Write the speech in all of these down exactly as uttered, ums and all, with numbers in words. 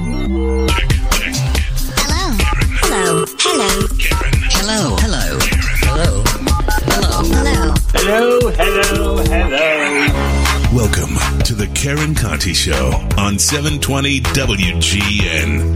Hello. Hello. Karen. Hello. Hello. Hello. Hello. Hello. Hello. Hello. Hello. Welcome to the Karen Conti Show on seven twenty W G N.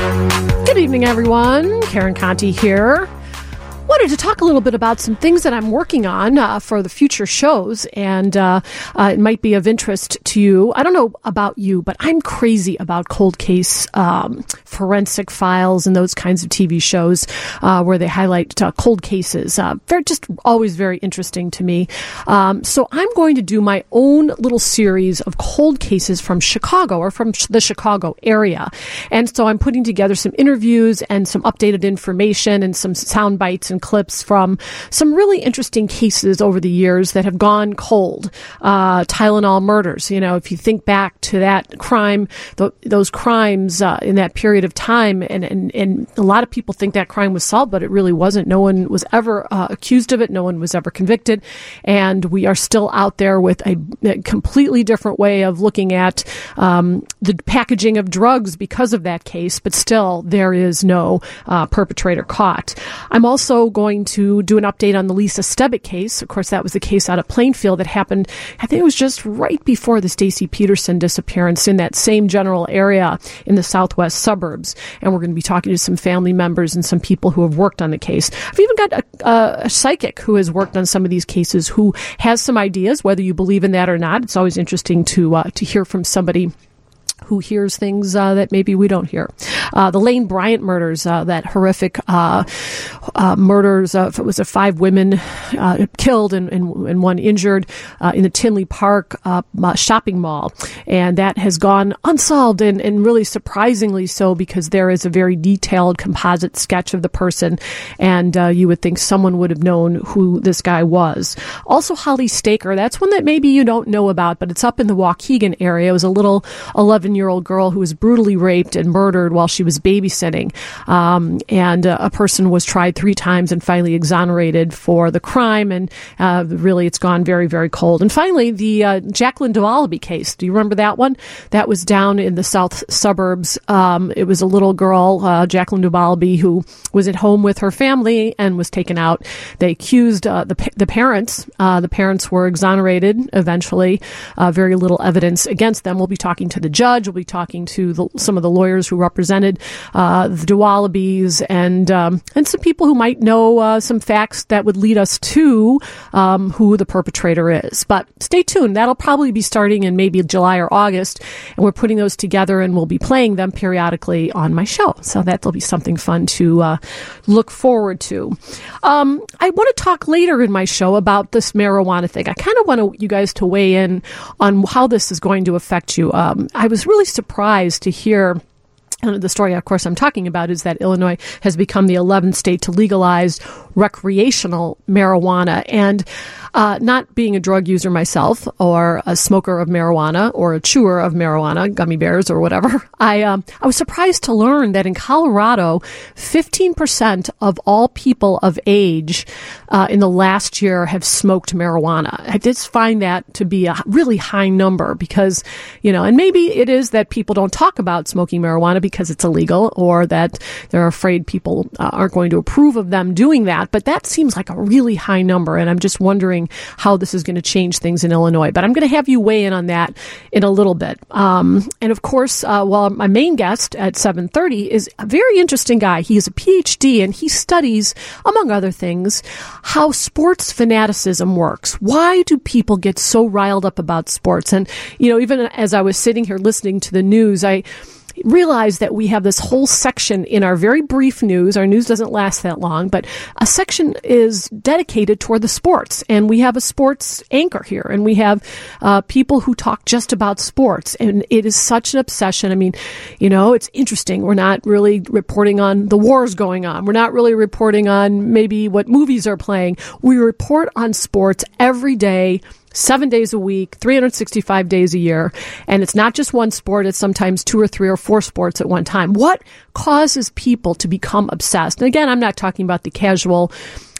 Good evening, everyone. Karen Conti here. Wanted to talk a little bit about some things that I'm working on uh, for the future shows, and uh, uh, it might be of interest to you. I don't know about you, but I'm crazy about cold case um, forensic files and those kinds of T V shows uh, where they highlight uh, cold cases. Uh, they're just always very interesting to me. Um, so I'm going to do my own little series of cold cases from Chicago or from the Chicago area. And so I'm putting together some interviews and some updated information and some sound bites and clips from some really interesting cases over the years that have gone cold. Uh, Tylenol murders. You know, if you think back to that crime, th- those crimes uh, in that period of time, and, and, and a lot of people think that crime was solved, but it really wasn't. No one was ever uh, accused of it. No one was ever convicted. And we are still out there with a, a completely different way of looking at um, the packaging of drugs because of that case, but still there is no uh, perpetrator caught. I'm also going to do an update on the Lisa Stebbik case. Of course, that was the case out of Plainfield that happened, I think it was just right before the Stacey Peterson disappearance in that same general area in the southwest suburbs. And we're going to be talking to some family members and some people who have worked on the case. I've even got a, a, a psychic who has worked on some of these cases who has some ideas, whether you believe in that or not. It's always interesting to uh, to hear from somebody who hears things uh, that maybe we don't hear. Uh, the Lane Bryant murders, uh, that horrific uh, uh, murders, uh, it was uh, five women uh, killed and, and, and one injured uh, in the Tinley Park uh, shopping mall. And that has gone unsolved, and, and really surprisingly so, because there is a very detailed composite sketch of the person, and uh, you would think someone would have known who this guy was. Also, Holly Staker, that's one that maybe you don't know about, but it's up in the Waukegan area. It was a little eleven-year-old girl who was brutally raped and murdered while she was babysitting. Um, and uh, a person was tried three times and finally exonerated for the crime. And uh, really, it's gone very, very cold. And finally, the uh, Jacqueline Duvaliby case. Do you remember that one? That was down in the south suburbs. Um, it was a little girl, uh, Jacqueline Duvaliby, who was at home with her family and was taken out. They accused uh, the the parents. Uh, the parents were exonerated eventually. Uh, very little evidence against them. We'll be talking to the judge. We'll be talking to the, some of the lawyers who represented uh, the Duvallibys, and um, and some people who might know uh, some facts that would lead us to um, who the perpetrator is. But stay tuned. That'll probably be starting in maybe July or August, and we're putting those together, and we'll be playing them periodically on my show. So that'll be something fun to uh, look forward to. Um, I want to talk later in my show about this marijuana thing. I kind of want you guys to weigh in on how this is going to affect you. Um, I was really surprised to hear. And the story, of course, I'm talking about is that Illinois has become the eleventh state to legalize recreational marijuana. And uh, not being a drug user myself, or a smoker of marijuana, or a chewer of marijuana, gummy bears or whatever, I um, I was surprised to learn that in Colorado, fifteen percent of all people of age uh, in the last year have smoked marijuana. I did find that to be a really high number because, you know, and maybe it is that people don't talk about smoking marijuana because it's illegal, or that they're afraid people uh, aren't going to approve of them doing that. But that seems like a really high number, and I'm just wondering how this is going to change things in Illinois. But I'm going to have you weigh in on that in a little bit. Um, and of course, uh, well, my main guest at seven thirty is a very interesting guy. He is a P H D, and he studies, among other things, how sports fanaticism works. Why do people get so riled up about sports? And, you know, even as I was sitting here listening to the news, I realize that we have this whole section in our very brief news. Our news doesn't last that long, but a section is dedicated toward the sports. And we have a sports anchor here, and we have uh, people who talk just about sports. And it is such an obsession. I mean, you know, it's interesting. We're not really reporting on the wars going on. We're not really reporting on maybe what movies are playing. We report on sports every day, seven days a week, three hundred sixty-five days a year. And it's not just one sport. It's sometimes two or three or four sports at one time. What causes people to become obsessed? And again, I'm not talking about the casual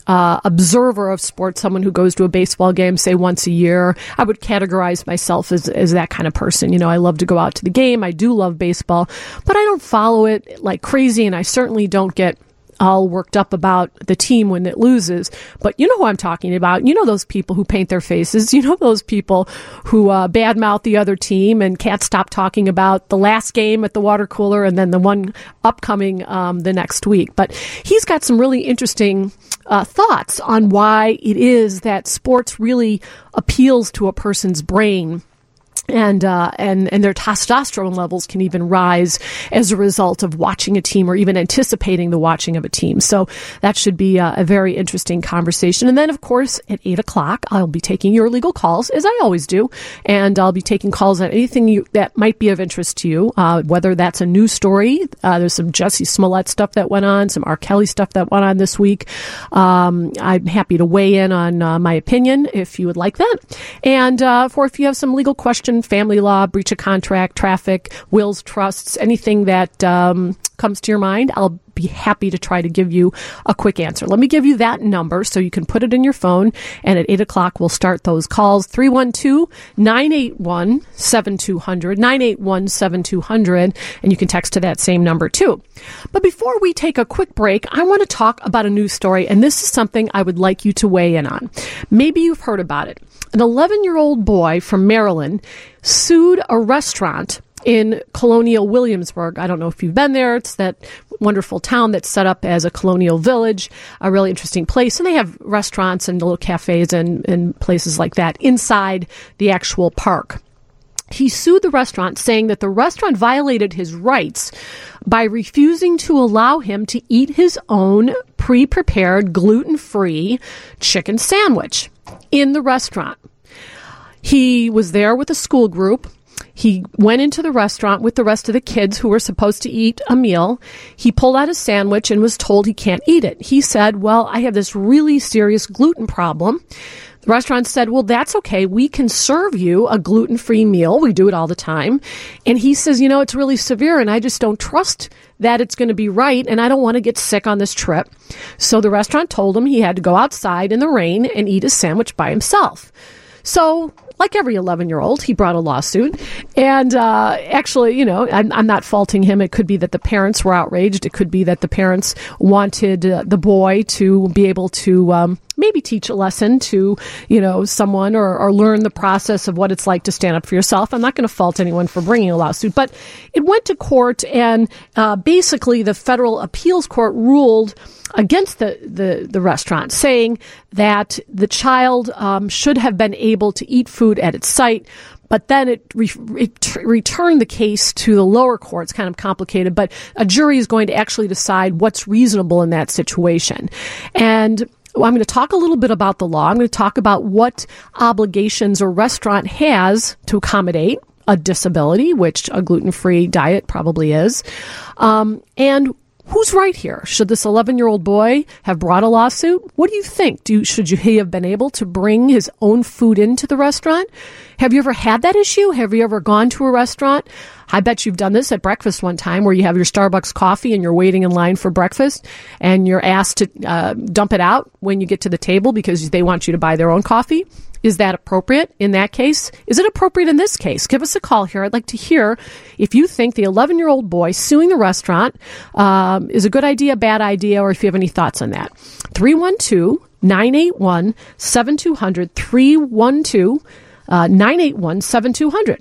uh, observer of sports, someone who goes to a baseball game, say, once a year. I would categorize myself as, as that kind of person. You know, I love to go out to the game. I do love baseball, but I don't follow it like crazy, and I certainly don't get all worked up about the team when it loses. But you know who I'm talking about. You know those people who paint their faces. You know those people who uh, badmouth the other team and can't stop talking about the last game at the water cooler and then the one upcoming um, the next week. But he's got some really interesting uh, thoughts on why it is that sports really appeals to a person's brain. And, uh, and, and their testosterone levels can even rise as a result of watching a team or even anticipating the watching of a team. So that should be uh, a very interesting conversation. And then, of course, at eight o'clock, I'll be taking your legal calls, as I always do. And I'll be taking calls on anything you, that might be of interest to you, uh, whether that's a news story. Uh, there's some Jussie Smollett stuff that went on, some R. Kelly stuff that went on this week. Um, I'm happy to weigh in on uh, my opinion if you would like that. And uh, for if you have some legal questions, family law, breach of contract, traffic, wills, trusts, anything that um, comes to your mind, I'll be happy to try to give you a quick answer. Let me give you that number so you can put it in your phone. And at eight o'clock, we'll start those calls. three one two, nine eight one, seven two zero zero, nine eight one, seven two zero zero. And you can text to that same number too. But before we take a quick break, I want to talk about a news story. And this is something I would like you to weigh in on. Maybe you've heard about it. An eleven-year-old boy from Maryland sued a restaurant in Colonial Williamsburg. I don't know if you've been there. It's that wonderful town that's set up as a colonial village, a really interesting place. And they have restaurants and little cafes and, and places like that inside the actual park. He sued the restaurant, saying that the restaurant violated his rights by refusing to allow him to eat his own pre-prepared gluten-free chicken sandwich in the restaurant. He was there with a school group. He went into the restaurant with the rest of the kids who were supposed to eat a meal. He pulled out a sandwich and was told he can't eat it. He said, well, I have this really serious gluten problem. The restaurant said, well, that's okay. We can serve you a gluten-free meal. We do it all the time. And he says, you know, it's really severe and I just don't trust that it's going to be right. And I don't want to get sick on this trip. So the restaurant told him he had to go outside in the rain and eat a sandwich by himself. So like every eleven-year-old, he brought a lawsuit. And uh, actually, you know, I'm, I'm not faulting him. It could be that the parents were outraged. It could be that the parents wanted uh, the boy to be able to um, maybe teach a lesson to, you know, someone or, or learn the process of what it's like to stand up for yourself. I'm not going to fault anyone for bringing a lawsuit. But it went to court, and uh, basically the federal appeals court ruled against the, the, the restaurant, saying that the child um, should have been able to eat food at its site. But then it, re- it t- returned the case to the lower court. It's kind of complicated, but a jury is going to actually decide what's reasonable in that situation. And well, I'm going to talk a little bit about the law. I'm going to talk about what obligations a restaurant has to accommodate a disability, which a gluten-free diet probably is, um, and who's right here? Should this eleven-year-old boy have brought a lawsuit? What do you think? Do you, should he have been able to bring his own food into the restaurant? Have you ever had that issue? Have you ever gone to a restaurant? I bet you've done this at breakfast one time where you have your Starbucks coffee and you're waiting in line for breakfast and you're asked to uh, dump it out when you get to the table because they want you to buy their own coffee. Is that appropriate in that case? Is it appropriate in this case? Give us a call here. I'd like to hear if you think the eleven-year-old boy suing the restaurant um, is a good idea, bad idea, or if you have any thoughts on that. three one two, nine eight one, seven two zero zero, three one two, nine eight one, seven two zero zero.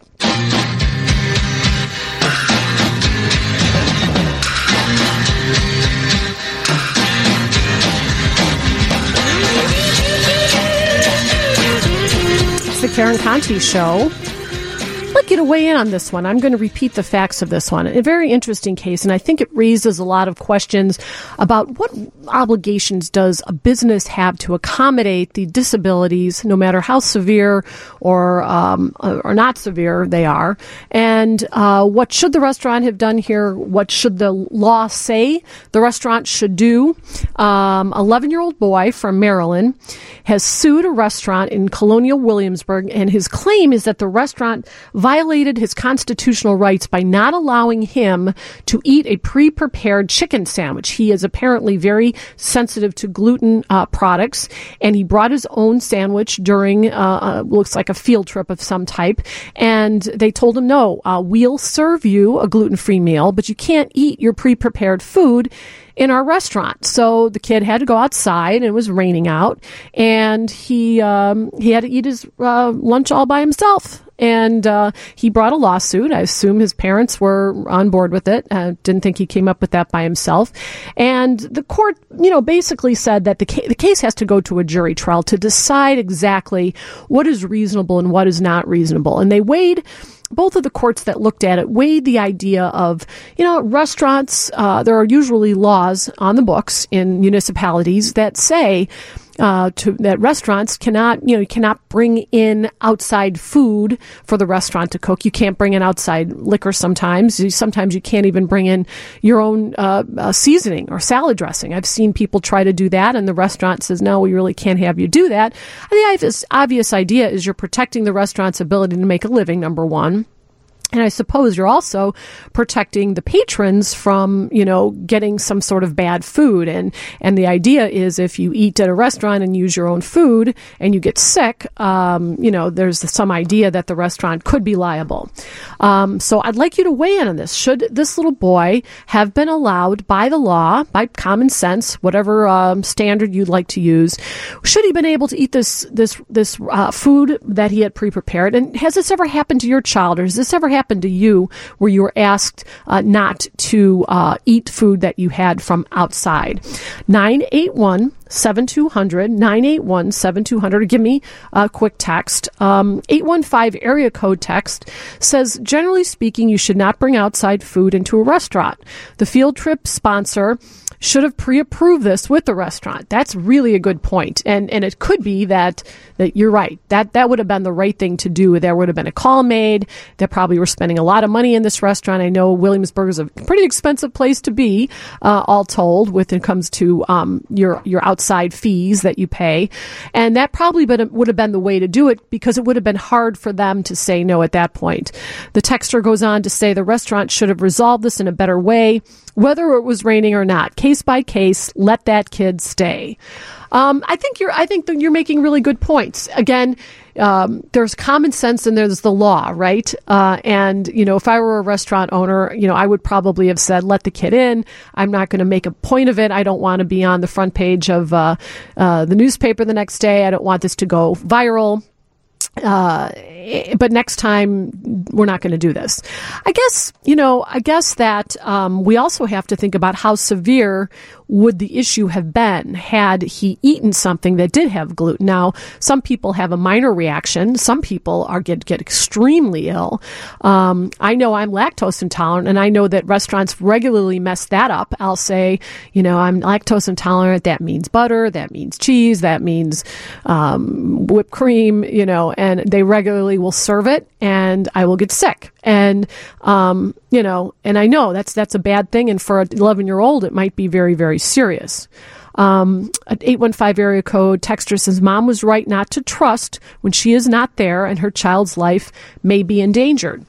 The Karen Conti Show. I'd like you to weigh in on this one. I'm going to repeat the facts of this one. A very interesting case, and I think it raises a lot of questions about what obligations does a business have to accommodate the disabilities, no matter how severe or um, or not severe they are, and uh, what should the restaurant have done here? What should the law say the restaurant should do? Um, eleven-year-old boy from Maryland has sued a restaurant in Colonial Williamsburg, and his claim is that the restaurant violated violated his constitutional rights by not allowing him to eat a pre-prepared chicken sandwich. He is apparently very sensitive to gluten uh, products, and he brought his own sandwich during, uh, uh, looks like a field trip of some type, and they told him, no, uh, we'll serve you a gluten-free meal, but you can't eat your pre-prepared food in our restaurant. So the kid had to go outside, and it was raining out, and he um, he had to eat his uh, lunch all by himself. And uh, he brought a lawsuit. I assume his parents were on board with it. Uh, didn't think he came up with that by himself. And the court, you know, basically said that the, ca- the case has to go to a jury trial to decide exactly what is reasonable and what is not reasonable. And they weighed, both of the courts that looked at it weighed the idea of, you know, restaurants, uh, there are usually laws on the books in municipalities that say Uh, to, that restaurants cannot, you know, you cannot bring in outside food for the restaurant to cook. You can't bring in outside liquor sometimes. You, sometimes you can't even bring in your own uh, uh, seasoning or salad dressing. I've seen people try to do that, and the restaurant says, no, we really can't have you do that. And the obvious, obvious idea is you're protecting the restaurant's ability to make a living, number one. And I suppose you're also protecting the patrons from, you know, getting some sort of bad food. And, and the idea is if you eat at a restaurant and use your own food and you get sick, um, you know, there's some idea that the restaurant could be liable. Um, so I'd like you to weigh in on this. Should this little boy have been allowed by the law, by common sense, whatever um, standard you'd like to use, should he been able to eat this, this, this uh, food that he had pre-prepared? And has this ever happened to your child, or has this ever happened happened to you where you were asked uh, not to uh, eat food that you had from outside? nine eight one, seven two zero zero, nine eight one, seven two zero zero. Give me a quick text. Um, eight one five area code text says, generally speaking, you should not bring outside food into a restaurant. The field trip sponsor should have pre-approved this with the restaurant. That's really a good point. And and it could be that that you're right. That that would have been the right thing to do. There would have been a call made. They probably were spending a lot of money in this restaurant. I know Williamsburg is a pretty expensive place to be, uh, all told, when it comes to um, your your outside fees that you pay. And that probably been, would have been the way to do it, because it would have been hard for them to say no at that point. The texter goes on to say the restaurant should have resolved this in a better way, whether it was raining or not. Case by case, let that kid stay. Um, I think you're. I think that you're making really good points. Again, um, there's common sense and there's the law, right? Uh, and you know, if I were a restaurant owner, you know, I would probably have said, "Let the kid in. I'm not going to make a point of it. I don't want to be on the front page of uh, uh, the newspaper the next day. I don't want this to go viral." Uh, but next time we're not going to do this. I guess, you know, I guess that um, we also have to think about how severe would the issue have been had he eaten something that did have gluten. Now, some people have a minor reaction. Some people are get, get extremely ill. Um, I know I'm lactose intolerant, and I know that restaurants regularly mess that up. I'll say, you know, I'm lactose intolerant. That means butter. That means cheese. That means um, whipped cream, you know, and they regularly will serve it, and I will get sick. And, um, you know, and I know that's, that's a bad thing. And for an eleven year old, it might be very, very serious. Um, an eight one five area code texter says, mom was right not to trust when she is not there and her child's life may be endangered.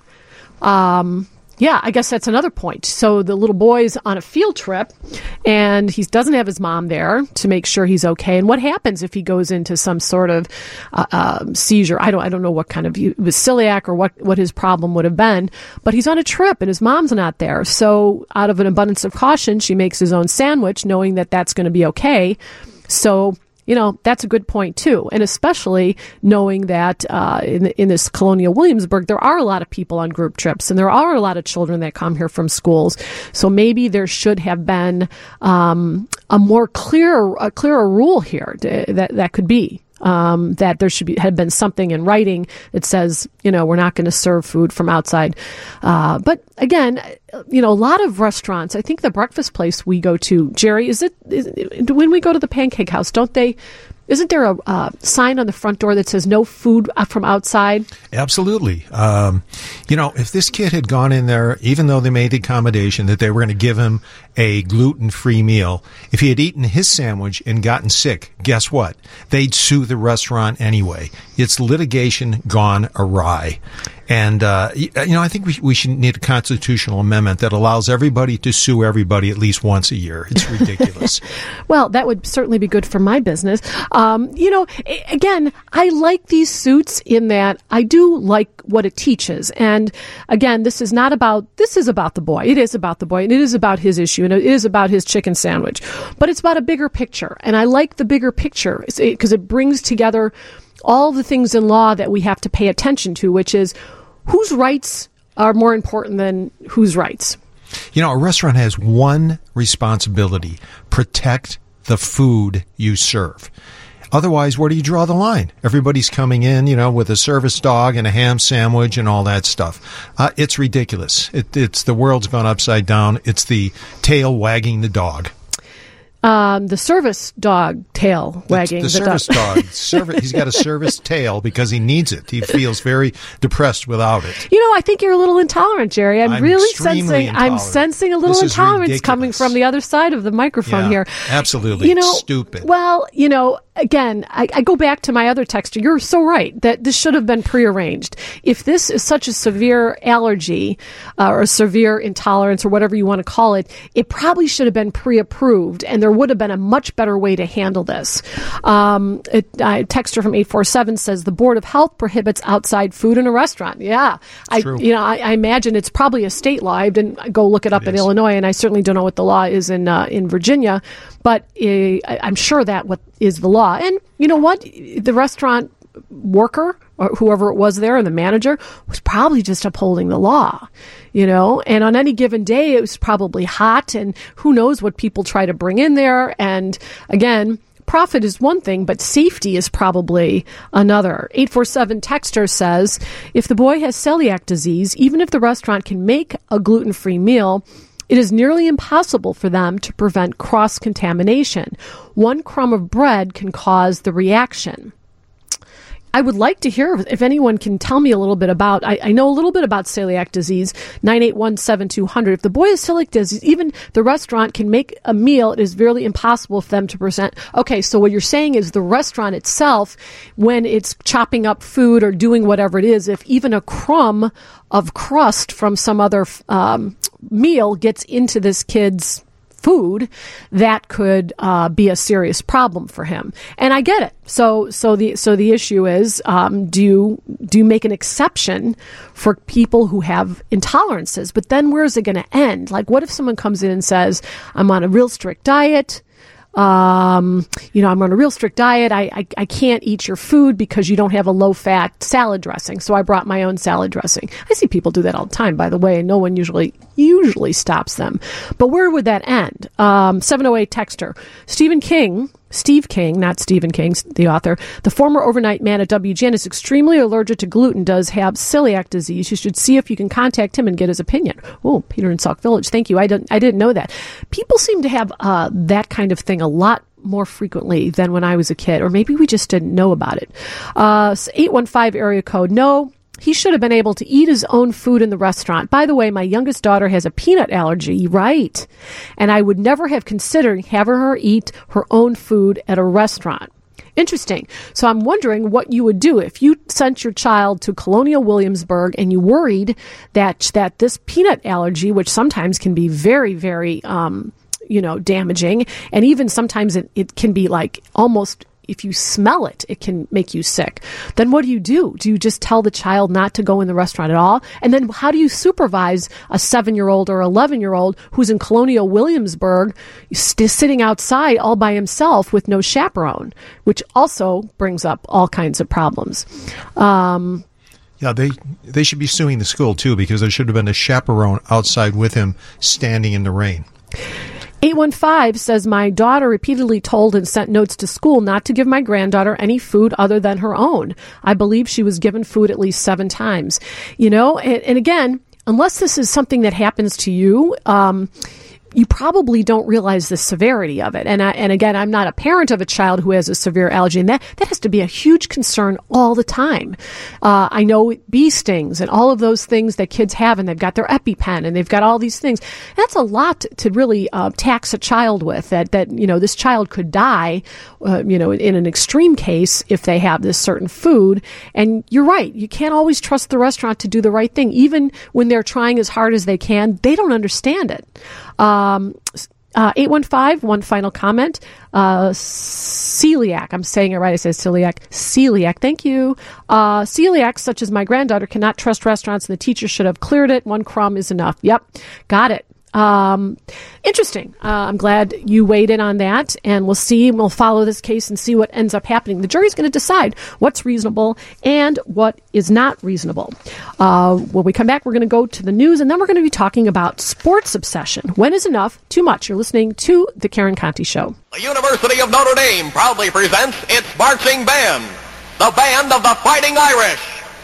Um, Yeah, I guess that's another point. So the little boy's on a field trip, and he doesn't have his mom there to make sure he's okay. And what happens if he goes into some sort of uh, uh, seizure? I don't, I don't know what kind of, it was celiac or what, what his problem would have been. But he's on a trip, and his mom's not there. So out of an abundance of caution, she makes his own sandwich, knowing that that's going to be okay. So, you know, that's a good point, too. And especially knowing that uh, in, in this colonial Williamsburg, there are a lot of people on group trips, and there are a lot of children that come here from schools. So maybe there should have been um, a more clear, a clearer rule here to, that that could be. Um, that there should be, had been something in writing that says, you know, we're not going to serve food from outside. Uh, but again, you know, a lot of restaurants, I think the breakfast place we go to, Jerry, is it, is, when we go to the Pancake House, don't they, isn't there a uh, sign on the front door that says no food from outside? Absolutely. Um, you know, if this kid had gone in there, even though they made the accommodation that they were going to give him a gluten-free meal, if he had eaten his sandwich and gotten sick, guess what? They'd sue the restaurant anyway. It's litigation gone awry. And, uh, you know, I think we, we should need a constitutional amendment that allows everybody to sue everybody at least once a year. It's ridiculous. Well, that would certainly be good for my business. Um, you know, again, I like these suits in that I do like what it teaches. And again, this is not about, this is about the boy. It is about the boy, and it is about his issue, and it is about his chicken sandwich. But it's about a bigger picture. And I like the bigger picture because it brings together all the things in law that we have to pay attention to, which is whose rights are more important than whose rights. You know, a restaurant has one responsibility: protect the food you serve. Otherwise, where do you draw the line? Everybody's coming in, you know, with a service dog and a ham sandwich and all that stuff. Uh, it's ridiculous. It, it's the world's gone upside down. It's the tail wagging the dog. Um, the service dog tail wagging. The, the, the service dog. dog service, he's got a service tail because he needs it. He feels very depressed without it. You know, I think you're a little intolerant, Jerry. I'm, I'm really sensing. Intolerant. I'm sensing a little this intolerance coming from the other side of the microphone yeah, here. Absolutely, you know, stupid. Well, you know, again, I, I go back to my other texter. You're so right that this should have been prearranged. If this is such a severe allergy uh, or a severe intolerance or whatever you want to call it, it probably should have been pre-approved, and there would have been a much better way to handle this. Um, it, uh, texter from eight four seven says the Board of Health prohibits outside food in a restaurant. Yeah, I, True. you know, I, I imagine it's probably a state law. I didn't go look it up It in is. Illinois, and I certainly don't know what the law is in uh, in Virginia, but uh, I- I'm sure that what is the law. And you know what? The restaurant worker or whoever it was there and the manager was probably just upholding the law, you know, and on any given day it was probably hot, and who knows what people try to bring in there. And again, profit is one thing, but safety is probably another. eight four seven texter says, if the boy has celiac disease, even if the restaurant can make a gluten-free meal, it is nearly impossible for them to prevent cross-contamination. One crumb of bread can cause the reaction. I would like to hear if anyone can tell me a little bit about, I, I know a little bit about celiac disease, nine eight one, seven two zero zero. If the boy has celiac disease, even the restaurant can make a meal, it is very impossible for them to present. Okay, so what you're saying is the restaurant itself, when it's chopping up food or doing whatever it is, if even a crumb of crust from some other um, meal gets into this kid's food, that could uh, be a serious problem for him. And I get it. So, so the so the issue is, um, do you do you make an exception for people who have intolerances? But then where's it going to end? Like, what if someone comes in and says, "I'm on a real strict diet. Um, you know, I'm on a real strict diet. I, I, I can't eat your food because you don't have a low-fat salad dressing. So I brought my own salad dressing." I see people do that all the time, by the way, and no one usually usually stops them. But where would that end? Um, seven oh eight texter. Stephen King, Steve King, not Stephen King, the author, the former overnight man at W G N, is extremely allergic to gluten, does have celiac disease. You should see if you can contact him and get his opinion. Oh, Peter in Sauk Village. Thank you. I didn't, I didn't know that. People seem to have uh, that kind of thing a lot more frequently than when I was a kid, or maybe we just didn't know about it. Uh, eight one five area code. No, he should have been able to eat his own food in the restaurant. By the way, my youngest daughter has a peanut allergy, right? And I would never have considered having her eat her own food at a restaurant. Interesting. So I'm wondering what you would do if you sent your child to Colonial Williamsburg and you worried that that this peanut allergy, which sometimes can be very, very, um, you know, damaging, and even sometimes it, it can be like almost, if you smell it, it can make you sick. Then what do you do? Do you just tell the child not to go in the restaurant at all? And then how do you supervise a seven-year-old or eleven-year-old who's in Colonial Williamsburg st- sitting outside all by himself with no chaperone, which also brings up all kinds of problems. Um, Yeah, they they should be suing the school, too, because there should have been a chaperone outside with him standing in the rain. eight one five says, my daughter repeatedly told and sent notes to school not to give my granddaughter any food other than her own. I believe she was given food at least seven times. You know, and, and again, unless this is something that happens to you, um, you probably don't realize the severity of it. And I, and again, I'm not a parent of a child who has a severe allergy, and that, that has to be a huge concern all the time. Uh, I know bee stings and all of those things that kids have, and they've got their EpiPen, and they've got all these things. That's a lot to really uh, tax a child with, that, that, you know, this child could die, uh, you know, in an extreme case if they have this certain food. And you're right. You can't always trust the restaurant to do the right thing. Even when they're trying as hard as they can, they don't understand it. Um, uh, eight one five, one final comment. Uh, celiac. I'm saying it right. I said celiac. Celiac. Thank you. Uh, celiacs, such as my granddaughter, cannot trust restaurants, and the teacher should have cleared it. One crumb is enough. Yep. Got it. Um, interesting. Uh, I'm glad you weighed in on that, and we'll see. We'll follow this case and see what ends up happening. The jury's going to decide what's reasonable and what is not reasonable. Uh, when we come back, we're going to go to the news, and then we're going to be talking about sports obsession. When is enough too much? You're listening to The Karen Conte Show. The University of Notre Dame proudly presents its marching band, the Band of the Fighting Irish.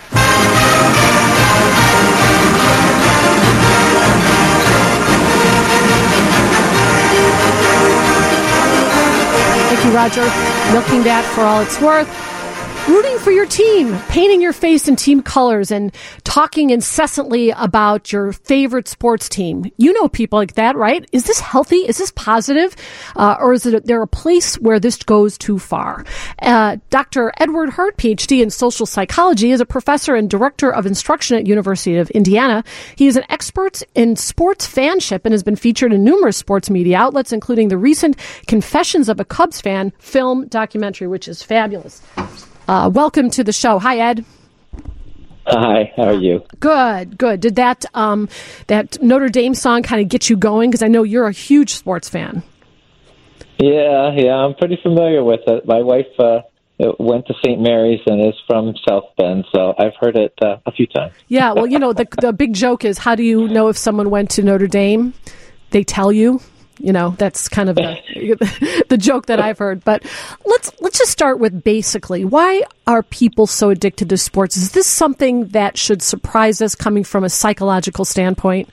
Thank you, Roger. Milking that for all it's worth. Rooting for your team, painting your face in team colors, and talking incessantly about your favorite sports team. You know people like that, right? Is this healthy? Is this positive? Uh, or is it there a place where this goes too far? Uh, Doctor Edward Hurt, P H D in social psychology, is a professor and director of instruction at University of Indiana. He is an expert in sports fanship and has been featured in numerous sports media outlets, including the recent Confessions of a Cubs Fan film documentary, which is fabulous. Uh, welcome to the show. Hi, Ed. Hi, how are you? Good, good. Did that um, that Notre Dame song kind of get you going? Because I know you're a huge sports fan. Yeah, yeah, I'm pretty familiar with it. My wife uh, went to Saint Mary's and is from South Bend, so I've heard it uh, a few times. Yeah, well, you know, the the big joke is, how do you know if someone went to Notre Dame? They tell you. You know, that's kind of the, the joke that I've heard. But let's let's just start with basically, why are people so addicted to sports? Is this something that should surprise us coming from a psychological standpoint?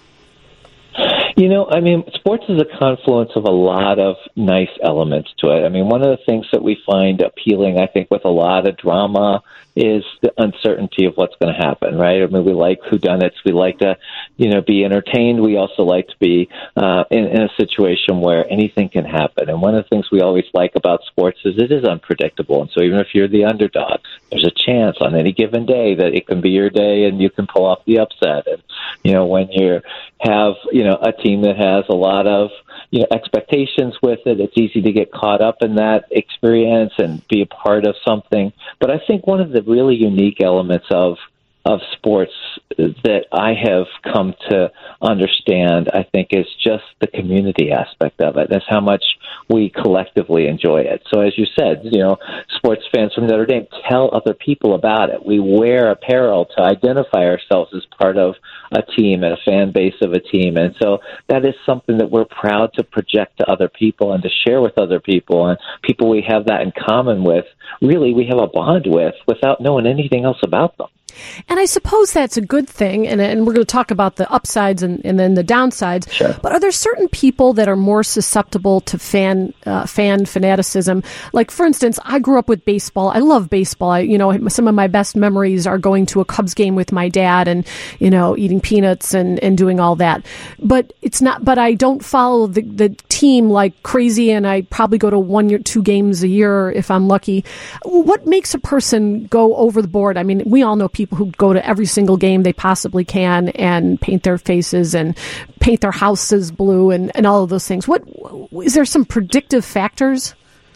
You know, I mean, sports is a confluence of a lot of nice elements to it. I mean, one of the things that we find appealing, I think, with a lot of drama is the uncertainty of what's going to happen, right? I mean, we like whodunits. We like to, you know, be entertained. We also like to be uh, in, in a situation where anything can happen. And one of the things we always like about sports is it is unpredictable. And so even if you're the underdog, there's a chance on any given day that it can be your day and you can pull off the upset. And, you know, when you have, you know, a team that has a lot of, you know, expectations with it, it's easy to get caught up in that experience and be a part of something. But I think one of the really unique elements of of sports that I have come to understand, I think, is just the community aspect of it. That's how much we collectively enjoy it. So as you said, you know, sports fans from Notre Dame tell other people about it. We wear apparel to identify ourselves as part of a team and a fan base of a team. And so that is something that we're proud to project to other people and to share with other people. And people we have that in common with, really, we have a bond with without knowing anything else about them. And I suppose that's a good thing, and, and we're going to talk about the upsides and, and then the downsides. Sure. But are there certain people that are more susceptible to fan uh, fan fanaticism? Like, for instance, I grew up with baseball. I love baseball. I, you know, some of my best memories are going to a Cubs game with my dad and, you know, eating peanuts and, and doing all that. But it's not. But I don't follow the, the team like crazy, and I probably go to one or two games a year if I'm lucky. What makes a person go over the board? I mean, we all know people who go to every single game they possibly can and paint their faces and paint their houses blue and, and all of those things. What is there some predictive factors?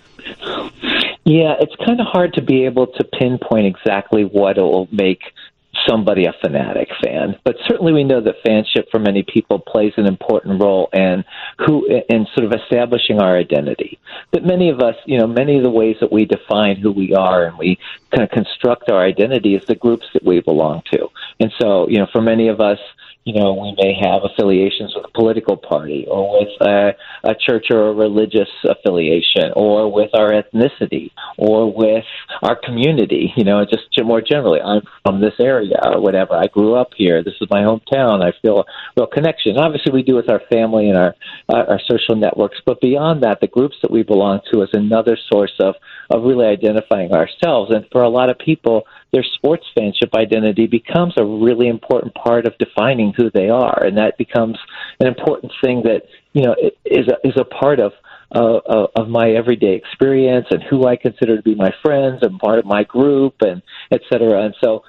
Yeah, it's kind of hard to be able to pinpoint exactly what will make somebody a fanatic fan, but certainly we know that fanship for many people plays an important role in who in sort of establishing our identity. That many of us, you know, many of the ways that we define who we are and we kind of construct our identity is the groups that we belong to. And so, you know, for many of us, you know, we may have affiliations with a political party or with a, a church or a religious affiliation or with our ethnicity or with our community, you know, just more generally. I'm from this area or whatever. I grew up here. This is my hometown. I feel a real connection. Obviously, we do with our family and our, uh, our social networks, but beyond that, the groups that we belong to is another source of, of really identifying ourselves. And for a lot of people, their sports fanship identity becomes a really important part of defining who they are, and that becomes an important thing that, you know, is a, is a part of uh, of my everyday experience and who I consider to be my friends and part of my group, and et cetera. And so,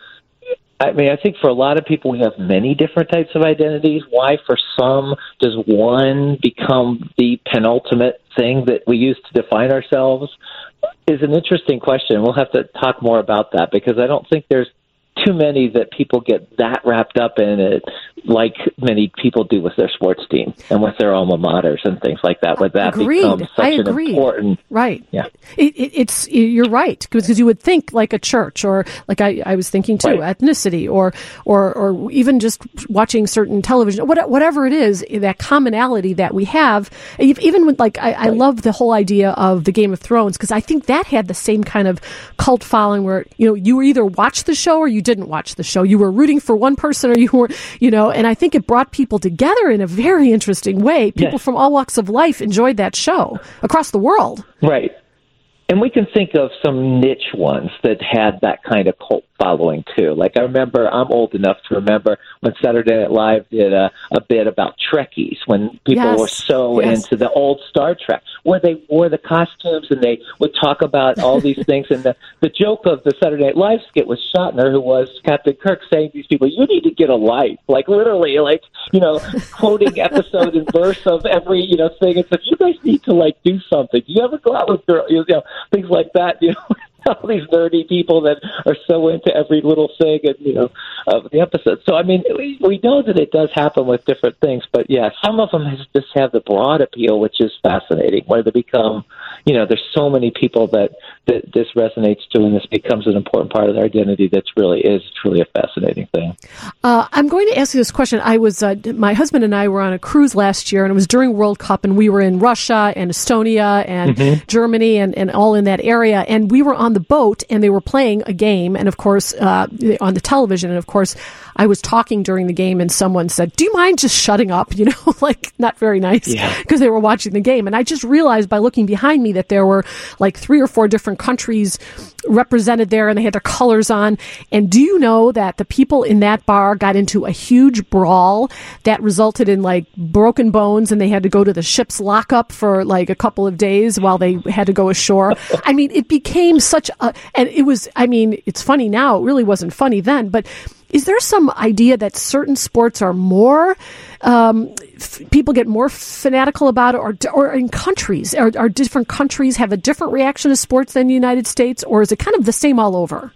I mean, I think for a lot of people, we have many different types of identities. Why, for some, does one become the penultimate thing that we use to define ourselves is an interesting question. We'll have to talk more about that, because I don't think there's too many that people get that wrapped up in it, like many people do with their sports team and with their alma maters and things like that, where that Agreed. becomes such I an agree. important... Right. Yeah. It, it, it's, you're right, because you would think like a church, or like I, I was thinking too, Right. ethnicity, or, or, or even just watching certain television, what, whatever it is, that commonality that we have. Even with, like, I, I love the whole idea of the Game of Thrones, because I think that had the same kind of cult following where, you know, you either watched the show or you didn't watch the show. You were rooting for one person or you weren't, you know, and I think it brought people together in a very interesting way. People Yes. from all walks of life enjoyed that show across the world. Right. And we can think of some niche ones that had that kind of cult following, too. Like, I remember, I'm old enough to remember when Saturday Night Live did a, a bit about Trekkies, when people Yes. were so Yes. into the old Star Trek, where they wore the costumes and they would talk about all these things. And the, the joke of the Saturday Night Live skit was Shatner, who was Captain Kirk, saying to these people, you need to get a life. Like, literally, like, you know, quoting episode and verse of every, you know, thing. It's like, you guys need to, like, do something. Do you ever go out with girls, you know, things like that, you know? All these nerdy people that are so into every little thing, and you know, of the episode. So I mean, we, we know that it does happen with different things, but yeah, some of them has, just have the broad appeal, which is fascinating. Where they become, you know, there's so many people that, that this resonates to, and this becomes an important part of their identity. That's really is truly a fascinating thing. Uh, I'm going to ask you this question. I was, uh, my husband and I were on a cruise last year, and it was during World Cup, and we were in Russia and Estonia and mm-hmm. Germany and, and all in that area, and we were on the boat, and they were playing a game, and of course, uh, on the television, and of course, I was talking during the game, and someone said, do you mind just shutting up? You know, like, not very nice, because yeah. they were watching the game. And I just realized by looking behind me that there were like three or four different countries represented there, and they had their colors on. And do you know that the people in that bar got into a huge brawl that resulted in like broken bones, and they had to go to the ship's lockup for like a couple of days while they had to go ashore? I mean, it became such a, and it was, I mean, it's funny now. It really wasn't funny then, but is there some idea that certain sports are more, um, f- people get more fanatical about it, or, or in countries, are, are different countries have a different reaction to sports than the United States, or is it kind of the same all over?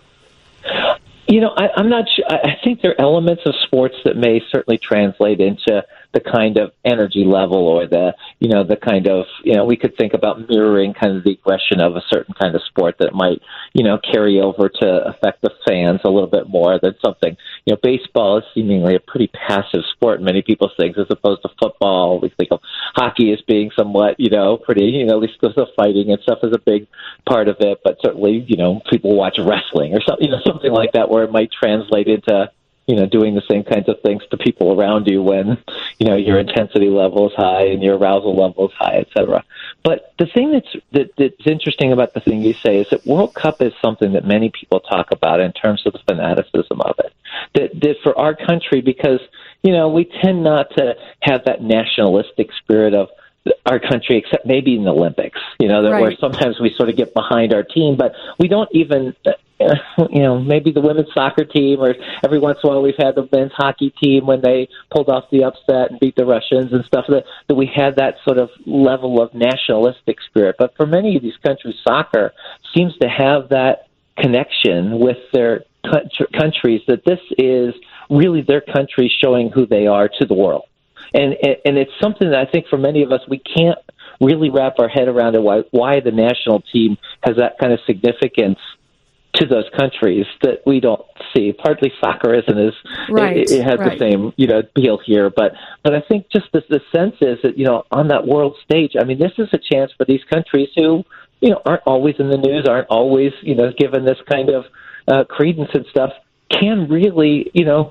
You know, I, I'm not sure. I think there are elements of sports that may certainly translate into the kind of energy level, or the, you know, the kind of, you know, we could think about mirroring kind of the aggression of a certain kind of sport that might, you know, carry over to affect the fans a little bit more than something. You know, baseball is seemingly a pretty passive sport in many people's things, as opposed to football. We think of hockey as being somewhat, you know, pretty, you know, at least because of fighting and stuff is a big part of it. But certainly, you know, people watch wrestling or something, you know, something like that, where it might translate into, you know, doing the same kinds of things to people around you when, you know, your intensity level is high and your arousal level is high, et cetera. But the thing that's, that, that's interesting about the thing you say is that World Cup is something that many people talk about in terms of the fanaticism of it. That, that for our country, because, you know, we tend not to have that nationalistic spirit of our country, except maybe in the Olympics, you know, that right. where sometimes we sort of get behind our team, but we don't even, uh, you know, maybe the women's soccer team, or every once in a while we've had the men's hockey team when they pulled off the upset and beat the Russians and stuff, that, that we had that sort of level of nationalistic spirit. But for many of these countries, soccer seems to have that connection with their countries, that this is really their country showing who they are to the world. And and it's something that I think for many of us, we can't really wrap our head around it, why, why the national team has that kind of significance to those countries that we don't see. Partly soccer isn't as, right, it, it has right. the same, you know, appeal here. But, but I think just the, the sense is that, you know, on that world stage, I mean, this is a chance for these countries who you know, aren't always in the news, aren't always, you know, given this kind of uh, credence and stuff, can really, you know,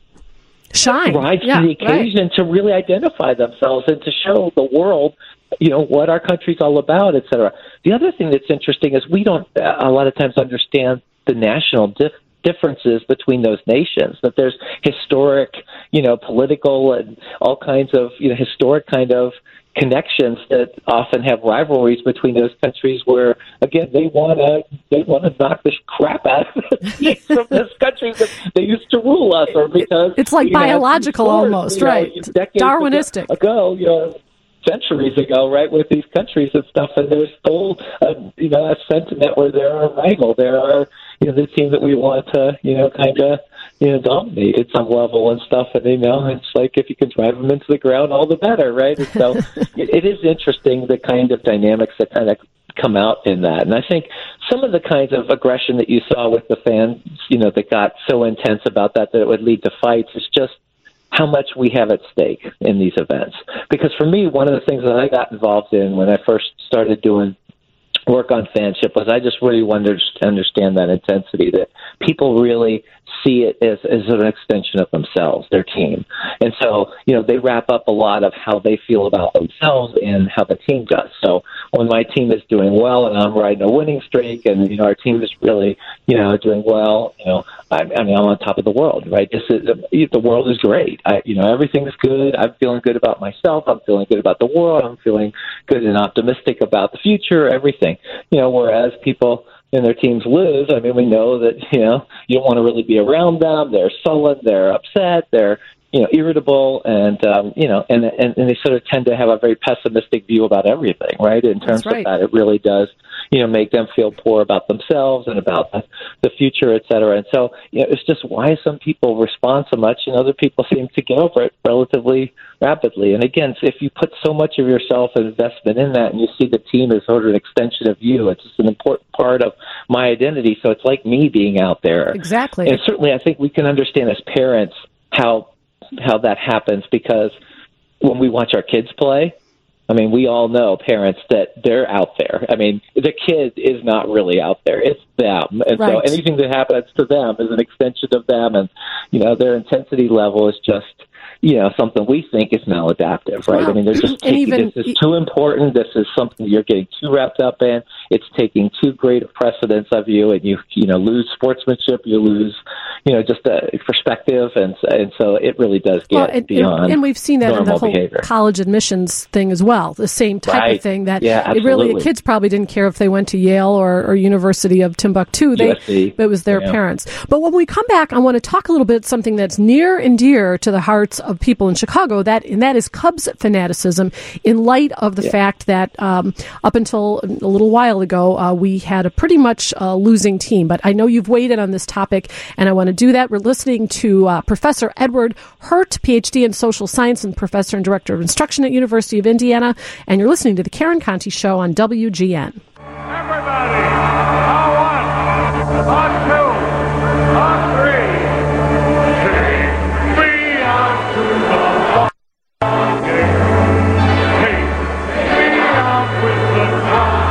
shine, rise yeah, to the occasion right. to really identify themselves and to show the world, you know, what our country's all about, et cetera. The other thing that's interesting is we don't uh, a lot of times understand the national dif- differences between those nations, that there's historic, you know, political and all kinds of, you know, historic kind of connections that often have rivalries between those countries where, again, they want to they want to knock the crap out of from this country that they used to rule us, or because it's like biological know, almost, you know, right? Darwinistic ago, you know, centuries ago, right, with these countries and stuff, and there's still, a, you know, a sentiment where there are rival, there are, you know, the team that we want to, you know, kind of, you know, dominate at some level and stuff, and, you know, it's like if you can drive them into the ground, all the better, right? And so it, it is interesting, the kind of dynamics that kind of come out in that. And I think some of the kinds of aggression that you saw with the fans, you know, that got so intense about that that it would lead to fights is just how much we have at stake in these events. Because for me, one of the things that I got involved in when I first started doing work on fanship was I just really wanted to understand that intensity, that people really see it as, as an extension of themselves, their team. And so, you know, they wrap up a lot of how they feel about themselves and how the team does. So when my team is doing well and I'm riding a winning streak and, you know, our team is really, you know, doing well, you know, I, I mean, I'm on top of the world, right? This is, the world is great. I, you know, everything's good. I'm feeling good about myself. I'm feeling good about the world. I'm feeling good and optimistic about the future, everything. You know, whereas people and their teams lose, I mean, we know that, you know, you don't want to really be around them. They're sullen, they're upset, they're, you know, irritable, and, um, you know, and, and, and they sort of tend to have a very pessimistic view about everything, right? In terms right. of that, it really does, you know, make them feel poor about themselves and about the, the future, et cetera. And so, you know, it's just why some people respond so much and other people seem to get over it relatively rapidly. And again, if you put so much of yourself and investment in that and you see the team as sort of an extension of you, it's just an important part of my identity. So it's like me being out there. Exactly. And certainly I think we can understand as parents how how that happens, because when we watch our kids play, I mean, we all know, parents, that they're out there. I mean, the kid is not really out there. It's them. And right. so anything that happens to them is an extension of them. And, you know, their intensity level is just, you know, something we think is maladaptive, right? Wow. I mean, they're just taking, even, this is too important. This is something you're getting too wrapped up in. It's taking too great a precedence of you, and you, you know, lose sportsmanship. You lose, you know, just a perspective, and and so it really does get well, and, beyond. And, and we've seen that in the whole behavior. College admissions thing as well. The same type right. of thing that yeah, it really the kids probably didn't care if they went to Yale or, or University of Timbuktu. They, U S C. It was their yeah. parents. But when we come back, I want to talk a little bit something that's near and dear to the hearts of people in Chicago. That and that is Cubs fanaticism. In light of the yeah. fact that um, up until a little while ago, uh, we had a pretty much uh, losing team. But I know you've weighed in on this topic, and I want to do that. We're listening to uh, Professor Edward Hurt, P H D in social science and professor and director of instruction at University of Indiana, and you're listening to the Karen Conti Show on W G N. Everybody, on one, on two, on three, take me out to the ball game. Take me out with the time.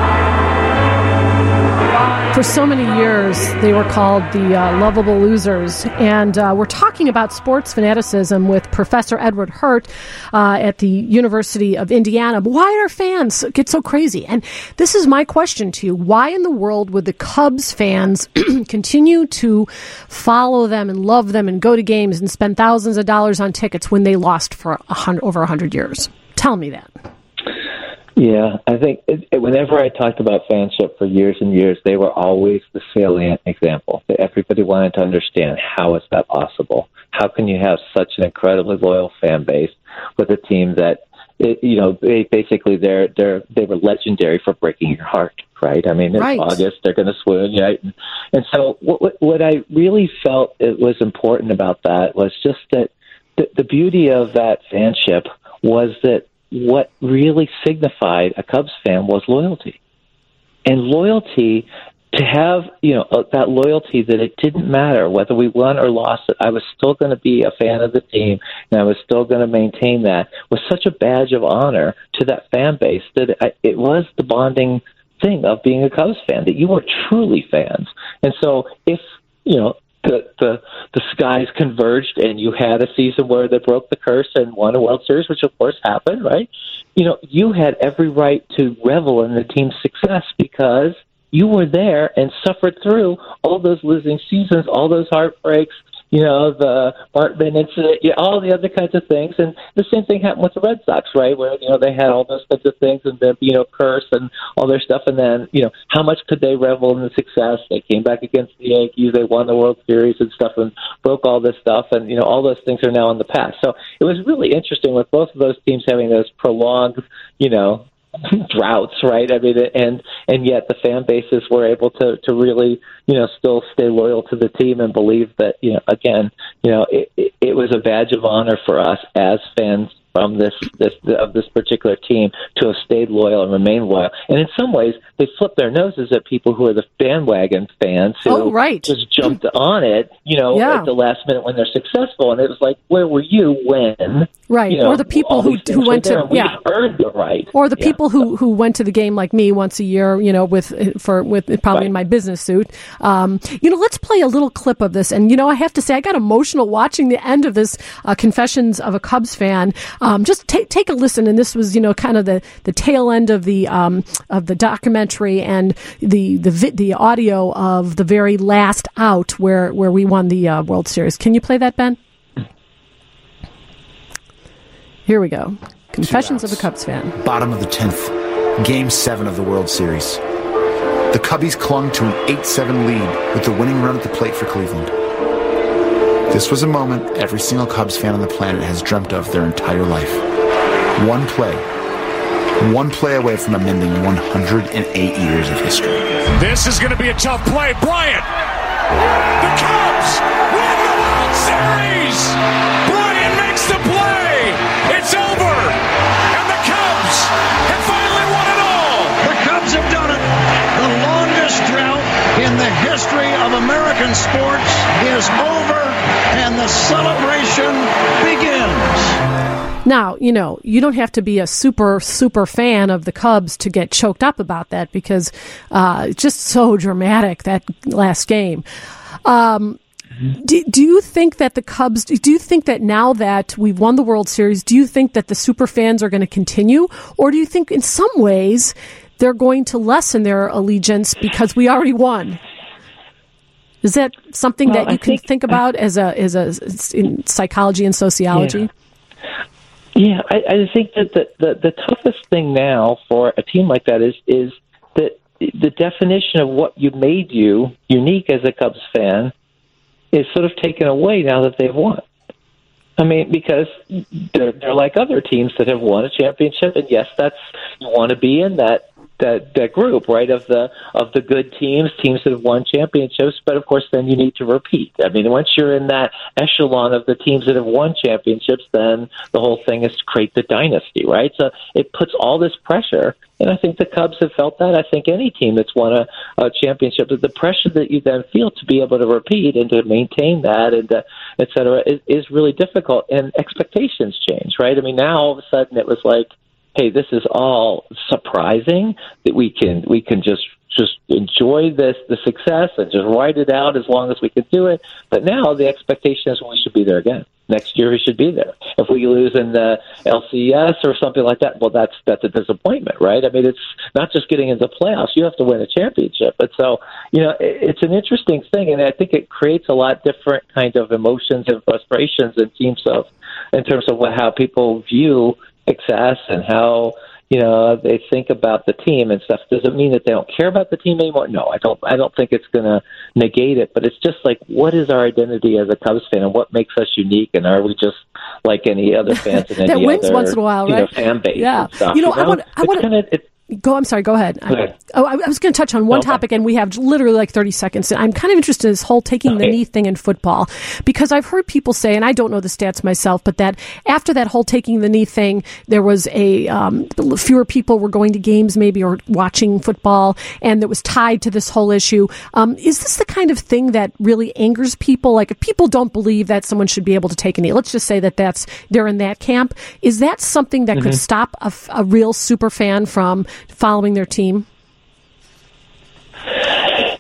For so many years, they were called the uh, lovable losers. And uh, we're talking about sports fanaticism with Professor Edward Hurt uh, at the University of Indiana. But why do our fans get so crazy? And this is my question to you. Why in the world would the Cubs fans continue to follow them and love them and go to games and spend thousands of dollars on tickets when they lost for a hundred, over one hundred years? Tell me that. Yeah, I think it, it, whenever I talked about fanship for years and years, they were always the salient example. That everybody wanted to understand, how is that possible? How can you have such an incredibly loyal fan base with a team that, it, you know, they, basically they're they're they were legendary for breaking your heart, right? I mean, it's right. August, they're going to swoon, right? And, and so what what I really felt it was important about that was just that the, the beauty of that fanship was that what really signified a Cubs fan was loyalty. And loyalty, to have, you know, uh, that loyalty that it didn't matter whether we won or lost it, I was still going to be a fan of the team, and I was still going to maintain that, was such a badge of honor to that fan base that it, it was the bonding thing of being a Cubs fan, that you were truly fans. And so if, you know, the, the the skies converged and you had a season where they broke the curse and won a World Series, which of course happened, right? You know, you had every right to revel in the team's success because you were there and suffered through all those losing seasons, all those heartbreaks, you know, the Bartman incident, yeah, all the other kinds of things. And the same thing happened with the Red Sox, right, where, you know, they had all those kinds of things and then, you know, curse and all their stuff. And then, you know, how much could they revel in the success? They came back against the Yankees. They won the World Series and stuff and broke all this stuff. And, you know, all those things are now in the past. So it was really interesting with both of those teams having those prolonged, you know, droughts, right? I mean, and and yet the fan bases were able to to really, you know, still stay loyal to the team and believe that, you know, again, you know, it, it, it was a badge of honor for us as fans from this this of this particular team to have stayed loyal and remain loyal. And in some ways, they flipped their noses at people who are the bandwagon fans who oh, right. just jumped on it, you know, yeah. at the last minute when they're successful. And it was like, where were you when? Right, you know, or the people who who went to yeah, earned the right, or the yeah. people who, who went to the game like me once a year, you know, with for with probably right. in my business suit. Um, you know, let's play a little clip of this. And you know, I have to say, I got emotional watching the end of this uh, Confessions of a Cubs Fan. Um, just take take a listen. And this was, you know, kind of the, the tail end of the um, of the documentary and the the vi- the audio of the very last out where where we won the uh, World Series. Can you play that, Ben? Here we go. Confessions of a Cubs fan. Bottom of the tenth. Game seven of the World Series. The Cubbies clung to an eight seven lead with the winning run at the plate for Cleveland. This was a moment every single Cubs fan on the planet has dreamt of their entire life. One play. One play away from amending one hundred eight years of history. This is going to be a tough play. Bryant! The Cubs win the World Series! Bryant makes the play! It's over! And the Cubs have finally won it all! The Cubs have done it! The longest drought in the history of American sports is over, and the celebration begins. Now, you know, you don't have to be a super, super fan of the Cubs to get choked up about that because uh, it's just so dramatic, that last game. Um, do, do you think that the Cubs, do you think that now that we've won the World Series, do you think that the super fans are going to continue? Or do you think in some ways they're going to lessen their allegiance because we already won? Is that something well, that you I can think, think about as a, as a, in psychology and sociology? Yeah. Yeah, I, I think that the, the, the toughest thing now for a team like that is is that the definition of what you made you unique as a Cubs fan is sort of taken away now that they've won. I mean, because they're, they're like other teams that have won a championship, and yes, that's you want to be in that. That, that group, right, of the of the good teams, teams that have won championships, but of course then you need to repeat. I mean, once you're in that echelon of the teams that have won championships, then the whole thing is to create the dynasty, right? So it puts all this pressure, and I think the Cubs have felt that. I think any team that's won a, a championship, the pressure that you then feel to be able to repeat and to maintain that, and uh, et cetera, is, is really difficult, and expectations change, right? I mean, now all of a sudden it was like, hey, this is all surprising that we can we can just just enjoy this the success and just ride it out as long as we can do it. But now the expectation is we should be there again. Next year we should be there. If we lose in the L C S or something like that, well, that's that's a disappointment, right? I mean, it's not just getting into playoffs. You have to win a championship. And so, you know, it's an interesting thing, and I think it creates a lot different kind of emotions and frustrations in teams of in terms of what, how people view success and how, you know, they think about the team and stuff. Does it mean that they don't care about the team anymore? No, I don't. I don't think it's going to negate it. But it's just like, what is our identity as a Cubs fan, and what makes us unique? And are we just like any other fans in that any wins other once in a while, you right? know, fan base? Yeah, and stuff, you know, you know? I want. I want to. Go. I'm sorry. Go ahead. Okay. Oh, I, I was going to touch on one okay. topic, and we have literally like thirty seconds. I'm kind of interested in this whole taking okay. the knee thing in football, because I've heard people say, and I don't know the stats myself, but that after that whole taking the knee thing, there was a um, fewer people were going to games, maybe, or watching football, and that was tied to this whole issue. Um, is this the kind of thing that really angers people? Like, if people don't believe that someone should be able to take a knee, let's just say that that's they're in that camp. Is that something that mm-hmm. could stop a, a real super fan from following their team? Team?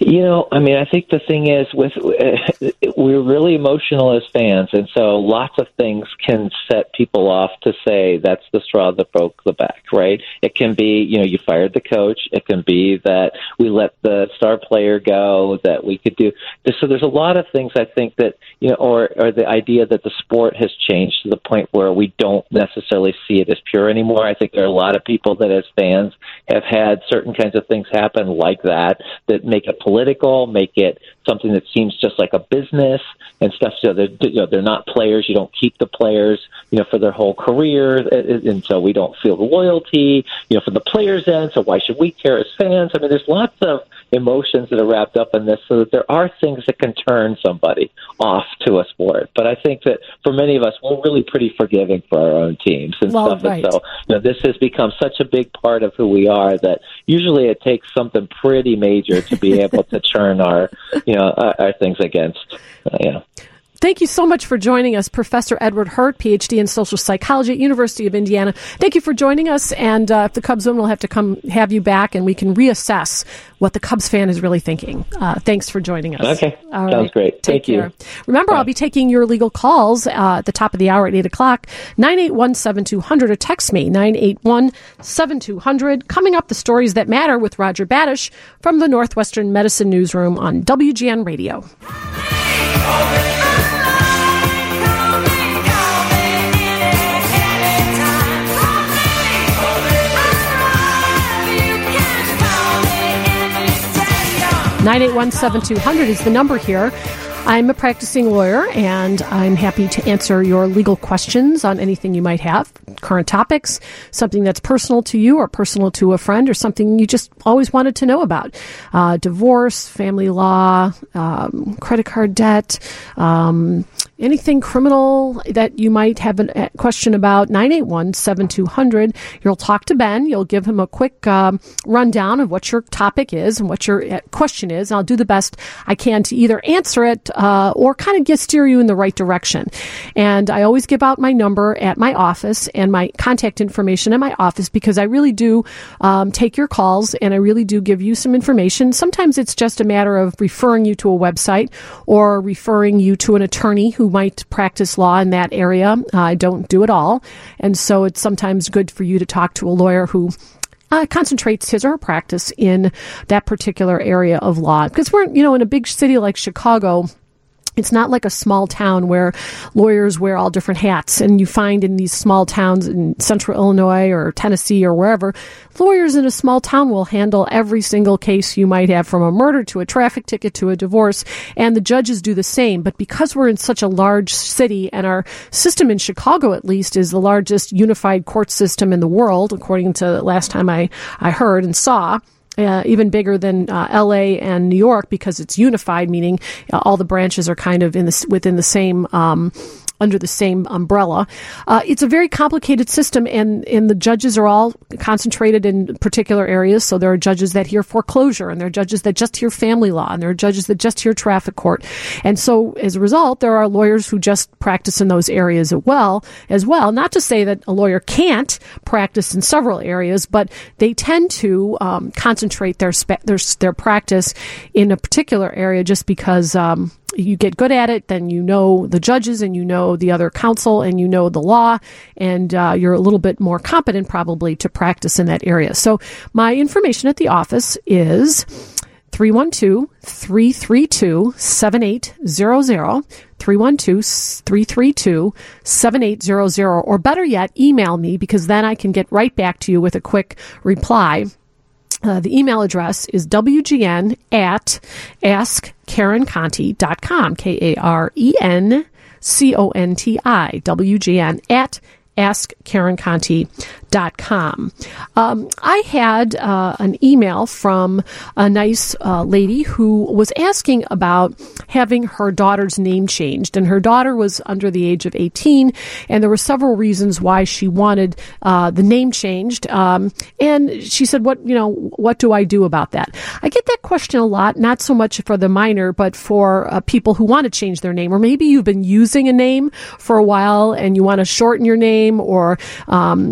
You know, I mean, I think the thing is, with uh, we're really emotional as fans, and so lots of things can set people off to say that's the straw that broke the back, right? It can be, you know, you fired the coach. It can be that we let the star player go, that we could do. So there's a lot of things, I think, that, you know, or, or the idea that the sport has changed to the point where we don't necessarily see it as pure anymore. I think there are a lot of people that as fans have had certain kinds of things happen like that, that make it political, make it something that seems just like a business and stuff. So they're, you know, they're not players. You don't keep the players, you know, for their whole career, and so we don't feel the loyalty, you know, from the players' end. So why should we care as fans? I mean, there's lots of emotions that are wrapped up in this, so that there are things that can turn somebody off to a sport. But I think that for many of us, we're really pretty forgiving for our own teams and well, stuff. Right. And so, you know, this has become such a big part of who we are that usually it takes something pretty major to be able to turn our, you know, our, our things against, uh, you know. Thank you so much for joining us, Professor Edward Hurt, P H D in social psychology at University of Indiana. Thank you for joining us, and uh, if the Cubs win, we'll have to come have you back, and we can reassess what the Cubs fan is really thinking. Uh, thanks for joining us. Okay, All sounds right. great. Take Thank care. you. Remember, Bye. I'll be taking your legal calls uh, at the top of the hour at eight o'clock, nine eight one, seven two zero zero, or text me, nine eight one, seven two zero zero. Coming up, the stories that matter with Roger Badish from the Northwestern Medicine Newsroom on W G N Radio. nine eight one, seven two zero zero is the number here. I'm a practicing lawyer, and I'm happy to answer your legal questions on anything you might have, current topics, something that's personal to you or personal to a friend, or something you just always wanted to know about. Uh, divorce, family law, um, credit card debt, um, anything criminal that you might have a question about, nine eight one, seven two zero zero. You'll talk to Ben. You'll give him a quick um, rundown of what your topic is and what your question is. And I'll do the best I can to either answer it uh, or kind of get steer you in the right direction. And I always give out my number at my office and my contact information at my office, because I really do um, take your calls, and I really do give you some information. Sometimes it's just a matter of referring you to a website or referring you to an attorney who might practice law in that area. Uh, I don't do it all. And so it's sometimes good for you to talk to a lawyer who Uh, concentrates his or her practice in that particular area of law. Because we're, you know, in a big city like Chicago, it's not like a small town where lawyers wear all different hats. And you find in these small towns in central Illinois or Tennessee or wherever, lawyers in a small town will handle every single case you might have, from a murder to a traffic ticket to a divorce. And the judges do the same. But because we're in such a large city, and our system in Chicago, at least, is the largest unified court system in the world, according to last time I, I heard and saw, Uh, even bigger than uh, L A and New York, because it's unified, meaning uh, all the branches are kind of in the, within the same um, under the same umbrella. Uh, it's a very complicated system, and, and the judges are all concentrated in particular areas. So there are judges that hear foreclosure, and there are judges that just hear family law, and there are judges that just hear traffic court. And so as a result, there are lawyers who just practice in those areas as well. As well, not to say that a lawyer can't practice in several areas, but they tend to um, concentrate their, spe- their their practice in a particular area, just because um, you get good at it, then you know the judges, and you know the other counsel, and you know the law, and uh, you're a little bit more competent probably to practice in that area. So my information at the office is three one two, three three two, seven eight zero zero, three one two, three three two, seven eight zero zero, or better yet, email me, because then I can get right back to you with a quick reply. Uh, the email address is W G N at ask karen conti dot com, K A R E N C O N T I, W G N at ask karen conti dot com. Um, I had uh, an email from a nice uh, lady who was asking about having her daughter's name changed. And her daughter was under the age of eighteen, and there were several reasons why she wanted uh, the name changed. Um, and she said, "What you know? What do I do about that?" I get that question a lot, not so much for the minor, but for uh, people who want to change their name. Or maybe you've been using a name for a while and you want to shorten your name, or um, you got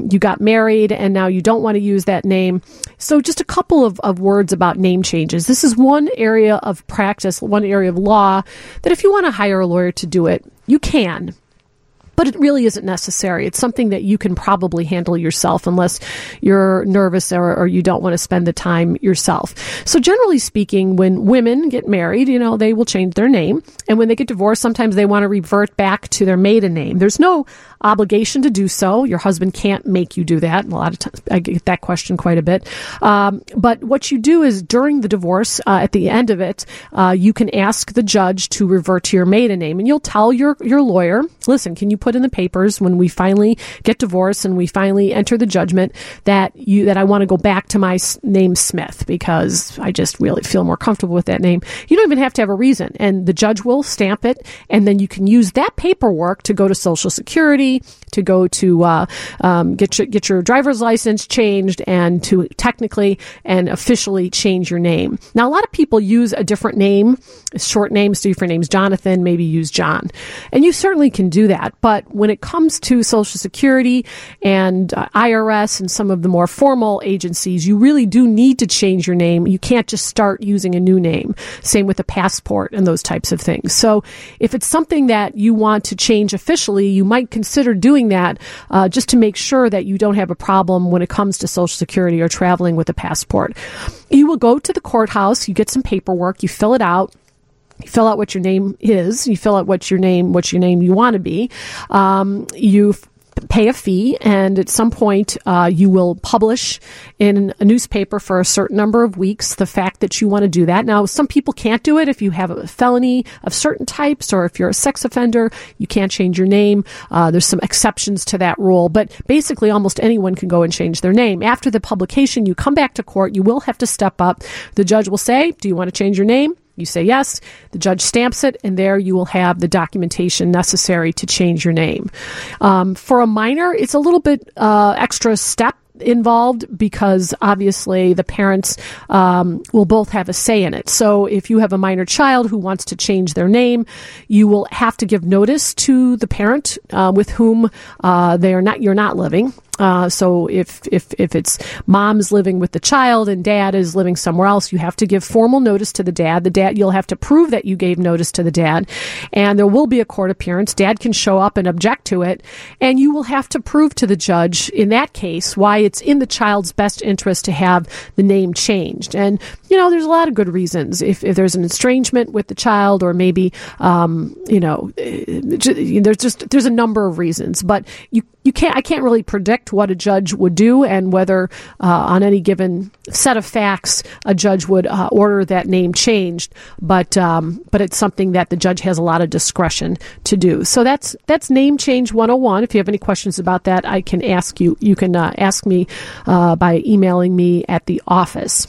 married and now you don't want to use that name. So just a couple of, of words about name changes. This is one area of practice, one area of law that if you want to hire a lawyer to do it, you can. But it really isn't necessary. It's something that you can probably handle yourself unless you're nervous or, or you don't want to spend the time yourself. So generally speaking, when women get married, you know, they will change their name. And when they get divorced, sometimes they want to revert back to their maiden name. There's no obligation to do so. Your husband can't make you do that. And a lot of times I get that question quite a bit. Um, but what you do is during the divorce, uh, at the end of it, uh, you can ask the judge to revert to your maiden name. And you'll tell your, your lawyer, listen, can you put in the papers when we finally get divorced and we finally enter the judgment that you that I want to go back to my name Smith because I just really feel more comfortable with that name. You don't even have to have a reason, and the judge will stamp it, and then you can use that paperwork to go to Social Security, to go to uh, um, get your, get your driver's license changed, and to technically and officially change your name. Now, a lot of people use a different name, short names. So if your name's Jonathan, maybe use John, and you certainly can do that. But when it comes to Social Security and uh, I R S and some of the more formal agencies, you really do need to change your name. You can't just start using a new name. Same with a passport and those types of things. So if it's something that you want to change officially, you might consider doing that uh, just to make sure that you don't have a problem when it comes to Social Security or traveling with a passport. You will go to the courthouse, you get some paperwork, you fill it out. You fill out what your name is. You fill out what your name, what your name you want to be. Um, you f- pay a fee, and at some point, uh, you will publish in a newspaper for a certain number of weeks the fact that you want to do that. Now, some people can't do it if you have a felony of certain types, or if you're a sex offender, you can't change your name. Uh, there's some exceptions to that rule, but basically, almost anyone can go and change their name. After the publication, you come back to court. You will have to step up. The judge will say, "Do you want to change your name?" You say yes, the judge stamps it, and there you will have the documentation necessary to change your name. Um, for a minor, it's a little bit uh, extra step involved because obviously the parents um, will both have a say in it. So if you have a minor child who wants to change their name, you will have to give notice to the parent uh, with whom uh, they are not you're not living. Uh, so if, if, if it's mom's living with the child and dad is living somewhere else, you have to give formal notice to the dad. The dad, you'll have to prove that you gave notice to the dad, and there will be a court appearance. Dad can show up and object to it, and you will have to prove to the judge in that case why it's in the child's best interest to have the name changed. And, you know, there's a lot of good reasons. If, if there's an estrangement with the child, or maybe, um, you know, there's just, there's a number of reasons, but you, you can't, I can't really predict what a judge would do and whether uh, on any given set of facts a judge would uh, order that name changed, but um, but it's something that the judge has a lot of discretion to do. So that's that's Name Change one oh one. If you have any questions about that, I can ask you. You can uh, ask me uh, by emailing me at the office.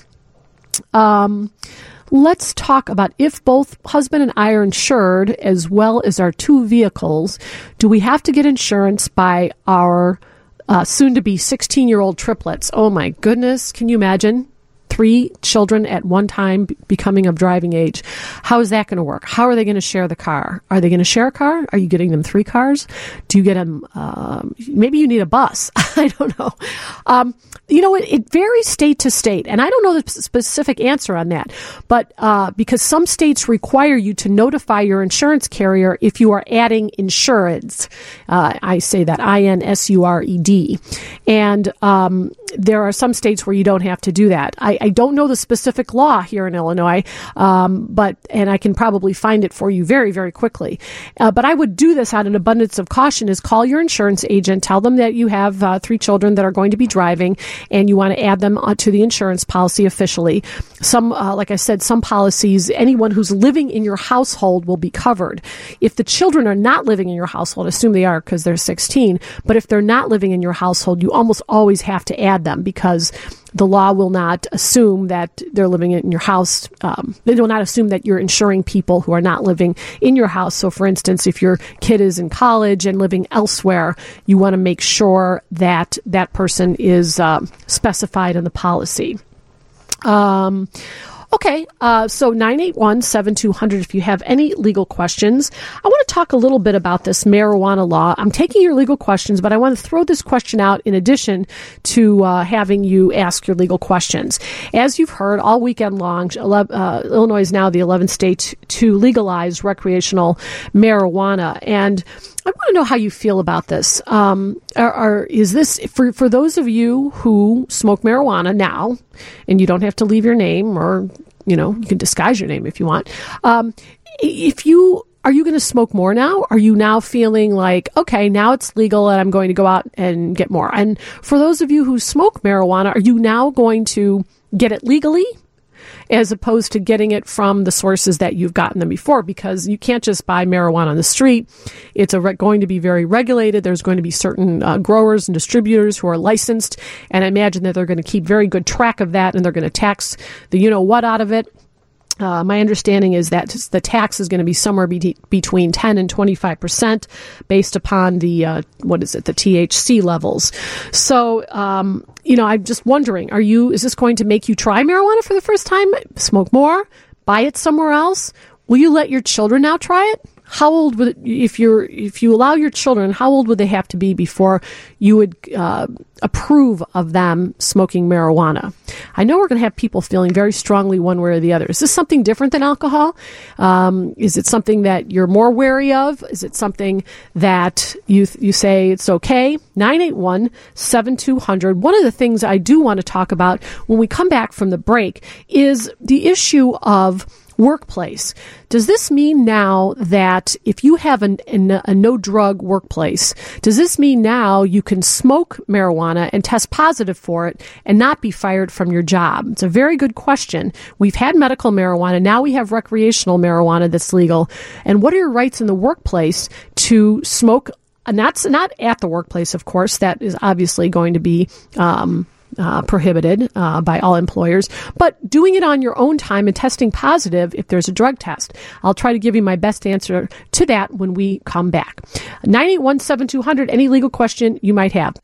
Um, Let's talk about if both husband and I are insured, as well as our two vehicles, do we have to get insurance by our uh, soon-to-be sixteen-year-old triplets? Oh, my goodness. Can you imagine? Three children at one time b- becoming of driving age. How is that going to work? How are they going to share the car? Are they going to share a car? Are you getting them three cars? Do you get them, um, maybe you need a bus. I don't know. Um, you know, it, it varies state to state, and I don't know the p- specific answer on that, but uh, because some states require you to notify your insurance carrier if you are adding insureds. Uh, I say that I N S U R E D. And um, there are some states where you don't have to do that. I, I don't know the specific law here in Illinois, um, but and I can probably find it for you very, very quickly. Uh, but I would do this out of an abundance of caution: is call your insurance agent, tell them that you have uh, three children that are going to be driving, and you want to add them to the insurance policy officially. Some, uh, like I said, some policies, anyone who's living in your household will be covered. If the children are not living in your household, assume they are because they're sixteen, but if they're not living in your household, you almost always have to add them because the law will not assume that they're living in your house. Um, they will not assume that you're insuring people who are not living in your house. So, for instance, if your kid is in college and living elsewhere, you want to make sure that that person is uh, specified in the policy. Um, Okay, uh, so nine eight one, seven two zero zero if you have any legal questions. I want to talk a little bit about this marijuana law. I'm taking your legal questions, but I want to throw this question out in addition to uh, having you ask your legal questions. As you've heard, all weekend long, uh, Illinois is now the eleventh state to legalize recreational marijuana. And I want to know how you feel about this. Um, are, are, is this, for, for those of you who smoke marijuana now, and you don't have to leave your name, or, you know, you can disguise your name if you want. Um, if you, are you going to smoke more now? Are you now feeling like, okay, now it's legal and I'm going to go out and get more? And for those of you who smoke marijuana, are you now going to get it legally, as opposed to getting it from the sources that you've gotten them before? Because you can't just buy marijuana on the street. It's a re- going to be very regulated. There's going to be certain uh, growers and distributors who are licensed, and I imagine that they're going to keep very good track of that, and they're going to tax the you-know-what out of it. Uh, my understanding is that the tax is going to be somewhere be- between ten and twenty-five percent based upon the, uh, what is it, the T H C levels. So, um, you know, I'm just wondering, are you, is this going to make you try marijuana for the first time? Smoke more? Buy it somewhere else? Will you let your children now try it? How old would it, if you're if you allow your children, how old would they have to be before you would uh, approve of them smoking marijuana? I know we're going to have people feeling very strongly one way or the other. Is this something different than alcohol? Um, is it something that you're more wary of? Is it something that you you say it's okay? nine eight one, seven two zero zero. One of the things I do want to talk about when we come back from the break is the issue of workplace. Does this mean now that if you have an, an, a no-drug workplace, does this mean now you can smoke marijuana and test positive for it and not be fired from your job? It's a very good question. We've had medical marijuana. Now we have recreational marijuana that's legal. And what are your rights in the workplace to smoke? And that's not at the workplace, of course. That is obviously going to be um Uh, prohibited uh, by all employers, but doing it on your own time and testing positive if there's a drug test. I'll try to give you my best answer to that when we come back. nine eight one, seven two zero zero, any legal question you might have.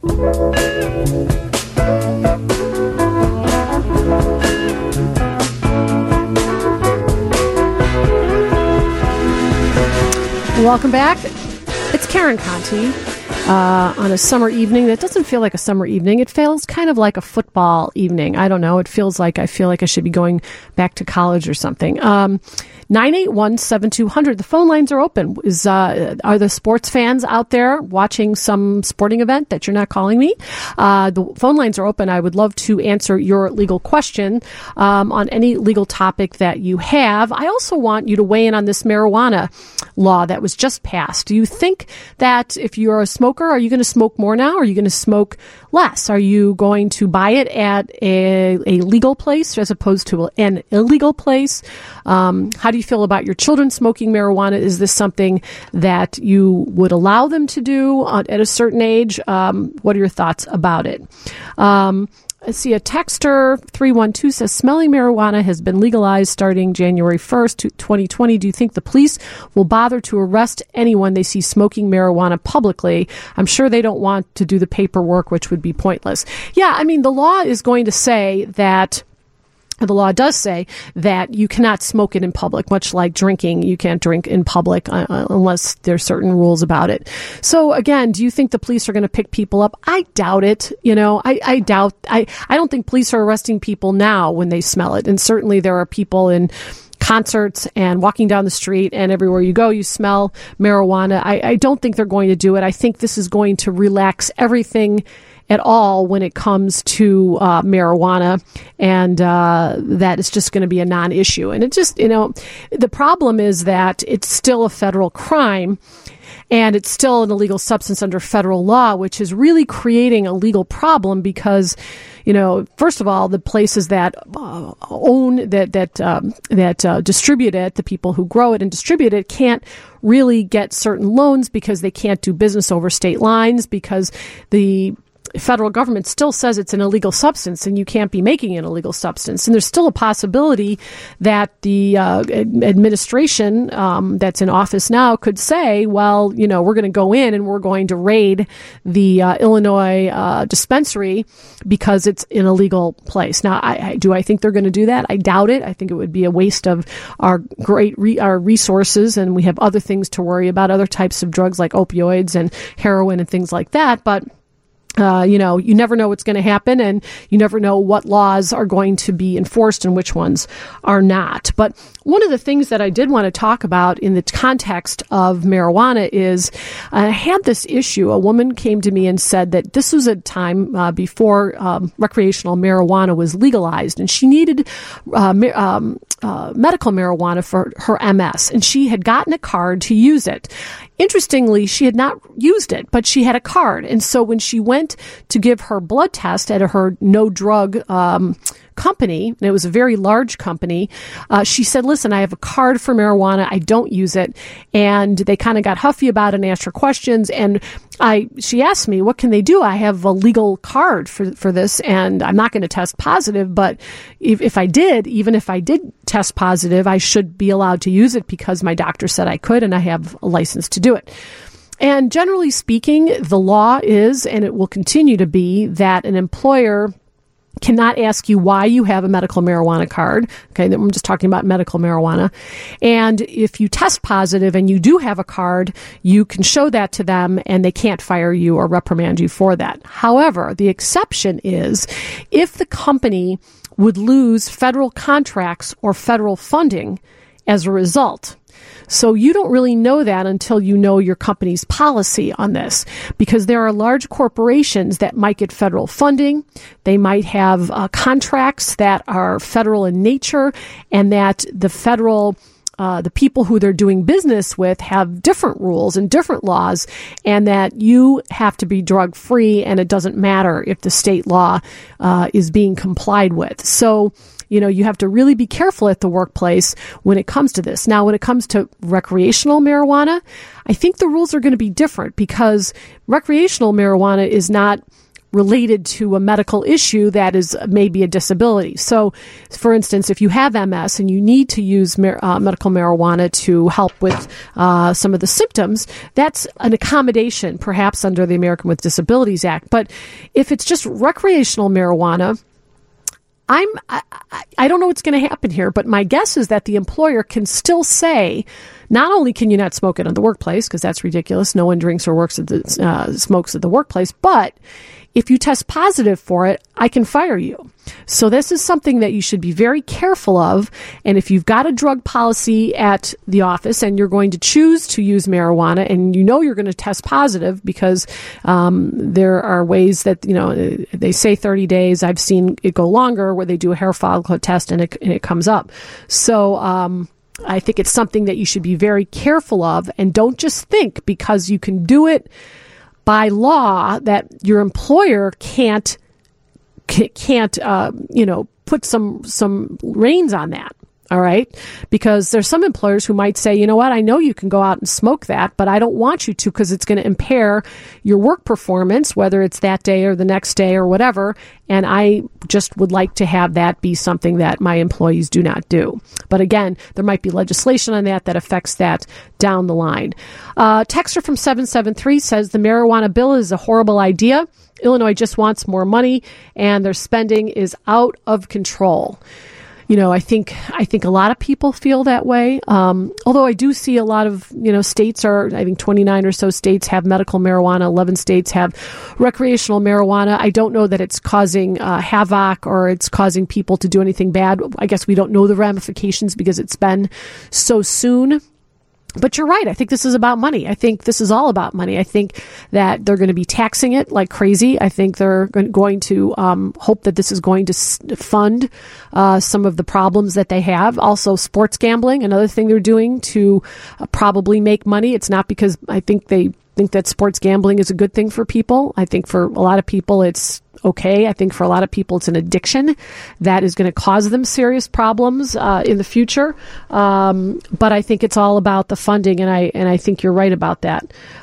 Welcome back. It's Karen Conti. Uh, on a summer evening that doesn't feel like a summer evening. It feels kind of like a football evening. I don't know. It feels like I feel like I should be going back to college or something. Um, nine eight one, seven two zero zero. The phone lines are open. Is uh, Are the sports fans out there watching some sporting event that you're not calling me? Uh, the phone lines are open. I would love to answer your legal question um, on any legal topic that you have. I also want you to weigh in on this marijuana law that was just passed. Do you think that if you're a smoker, are you going to smoke more now? Or are you going to smoke less? Are you going to buy it at a, a legal place as opposed to an illegal place? Um, how do you feel about your children smoking marijuana? Is this something that you would allow them to do at a certain age? Um, what are your thoughts about it? Um, I see a texter, three one two, says smelling marijuana has been legalized starting January first, twenty twenty. Do you think the police will bother to arrest anyone they see smoking marijuana publicly? I'm sure they don't want to do the paperwork, which would be pointless. Yeah, I mean, the law is going to say that the law does say that you cannot smoke it in public, much like drinking. You can't drink in public uh, unless there's certain rules about it. So again, do you think the police are going to pick people up? I doubt it. You know, I, I doubt, I, I don't think police are arresting people now when they smell it. And certainly there are people in concerts and walking down the street, and everywhere you go, you smell marijuana. I, I don't think they're going to do it. I think this is going to relax everything at all when it comes to uh, marijuana, and uh, that is just going to be a non-issue. And it just, you know, the problem is that it's still a federal crime, and it's still an illegal substance under federal law, which is really creating a legal problem because, you know, first of all, the places that uh, own, that that um, that uh, distribute it, the people who grow it and distribute it, can't really get certain loans because they can't do business over state lines because the federal government still says it's an illegal substance and you can't be making an illegal substance. And there's still a possibility that the uh, administration um, that's in office now could say, well, you know, we're going to go in and we're going to raid the uh, Illinois uh, dispensary because it's an illegal place. Now, I, I, do I think they're going to do that? I doubt it. I think it would be a waste of our great re- our resources, and we have other things to worry about, other types of drugs like opioids and heroin and things like that. But Uh, you know, you never know what's going to happen, and you never know what laws are going to be enforced and which ones are not. But one of the things that I did want to talk about in the context of marijuana is I had this issue. A woman came to me and said that this was a time uh, before um, recreational marijuana was legalized, and she needed uh, ma- um, uh, medical marijuana for her M S, and she had gotten a card to use it. Interestingly, she had not used it, but she had a card. And so when she went to give her blood test at her no drug um, company, and it was a very large company, uh, she said, listen, I have a card for marijuana. I don't use it. And they kind of got huffy about it and asked her questions. And I, she asked me, what can they do? I have a legal card for, for this, and I'm not going to test positive. But if, if I did, even if I did test positive, I should be allowed to use it because my doctor said I could, and I have a license to do it. And generally speaking, the law is, and it will continue to be, that an employer cannot ask you why you have a medical marijuana card. Okay, I'm just talking about medical marijuana. And if you test positive and you do have a card, you can show that to them and they can't fire you or reprimand you for that. However, the exception is if the company would lose federal contracts or federal funding as a result. So you don't really know that until you know your company's policy on this, because there are large corporations that might get federal funding. They might have uh, contracts that are federal in nature, and that the federal Uh, the people who they're doing business with have different rules and different laws, and that you have to be drug free, and it doesn't matter if the state law uh, is being complied with. So, you know, you have to really be careful at the workplace when it comes to this. Now, when it comes to recreational marijuana, I think the rules are going to be different, because recreational marijuana is not related to a medical issue that is maybe a disability. So, for instance, if you have M S and you need to use mar- uh, medical marijuana to help with uh, some of the symptoms, that's an accommodation, perhaps under the American with Disabilities Act. But if it's just recreational marijuana, I'm, I, I don't know what's going to happen here, but my guess is that the employer can still say, not only can you not smoke it in the workplace, because that's ridiculous, no one drinks or works at the, uh, smokes at the workplace, but if you test positive for it, I can fire you. So this is something that you should be very careful of. And if you've got a drug policy at the office and you're going to choose to use marijuana, and you know you're going to test positive, because um, there are ways that, you know, they say thirty days. I've seen it go longer, where they do a hair follicle test and it, and it comes up. So um, I think it's something that you should be very careful of, and don't just think because you can do it by law that your employer can't can't uh, you know put some some reins on that. All right, because there's some employers who might say, you know what, I know you can go out and smoke that, but I don't want you to, because it's going to impair your work performance, whether it's that day or the next day or whatever. And I just would like to have that be something that my employees do not do. But again, there might be legislation on that that affects that down the line. Uh, texter from seven seven three says the marijuana bill is a horrible idea. Illinois just wants more money, and their spending is out of control. You know, I think I think a lot of people feel that way. Um, although I do see a lot of, you know, states are, I think twenty-nine or so states have medical marijuana. eleven states have recreational marijuana. I don't know that it's causing uh, havoc or it's causing people to do anything bad. I guess we don't know the ramifications because it's been so soon. But you're right. I think this is about money. I think this is all about money. I think that they're going to be taxing it like crazy. I think they're going to um, hope that this is going to fund uh, some of the problems that they have. Also, sports gambling, another thing they're doing to uh, probably make money. It's not because I think they think that sports gambling is a good thing for people. I think for a lot of people, it's okay. I think for a lot of people, it's an addiction that is going to cause them serious problems uh, in the future. Um, but I think it's all about the funding, and I and I think you're right about that.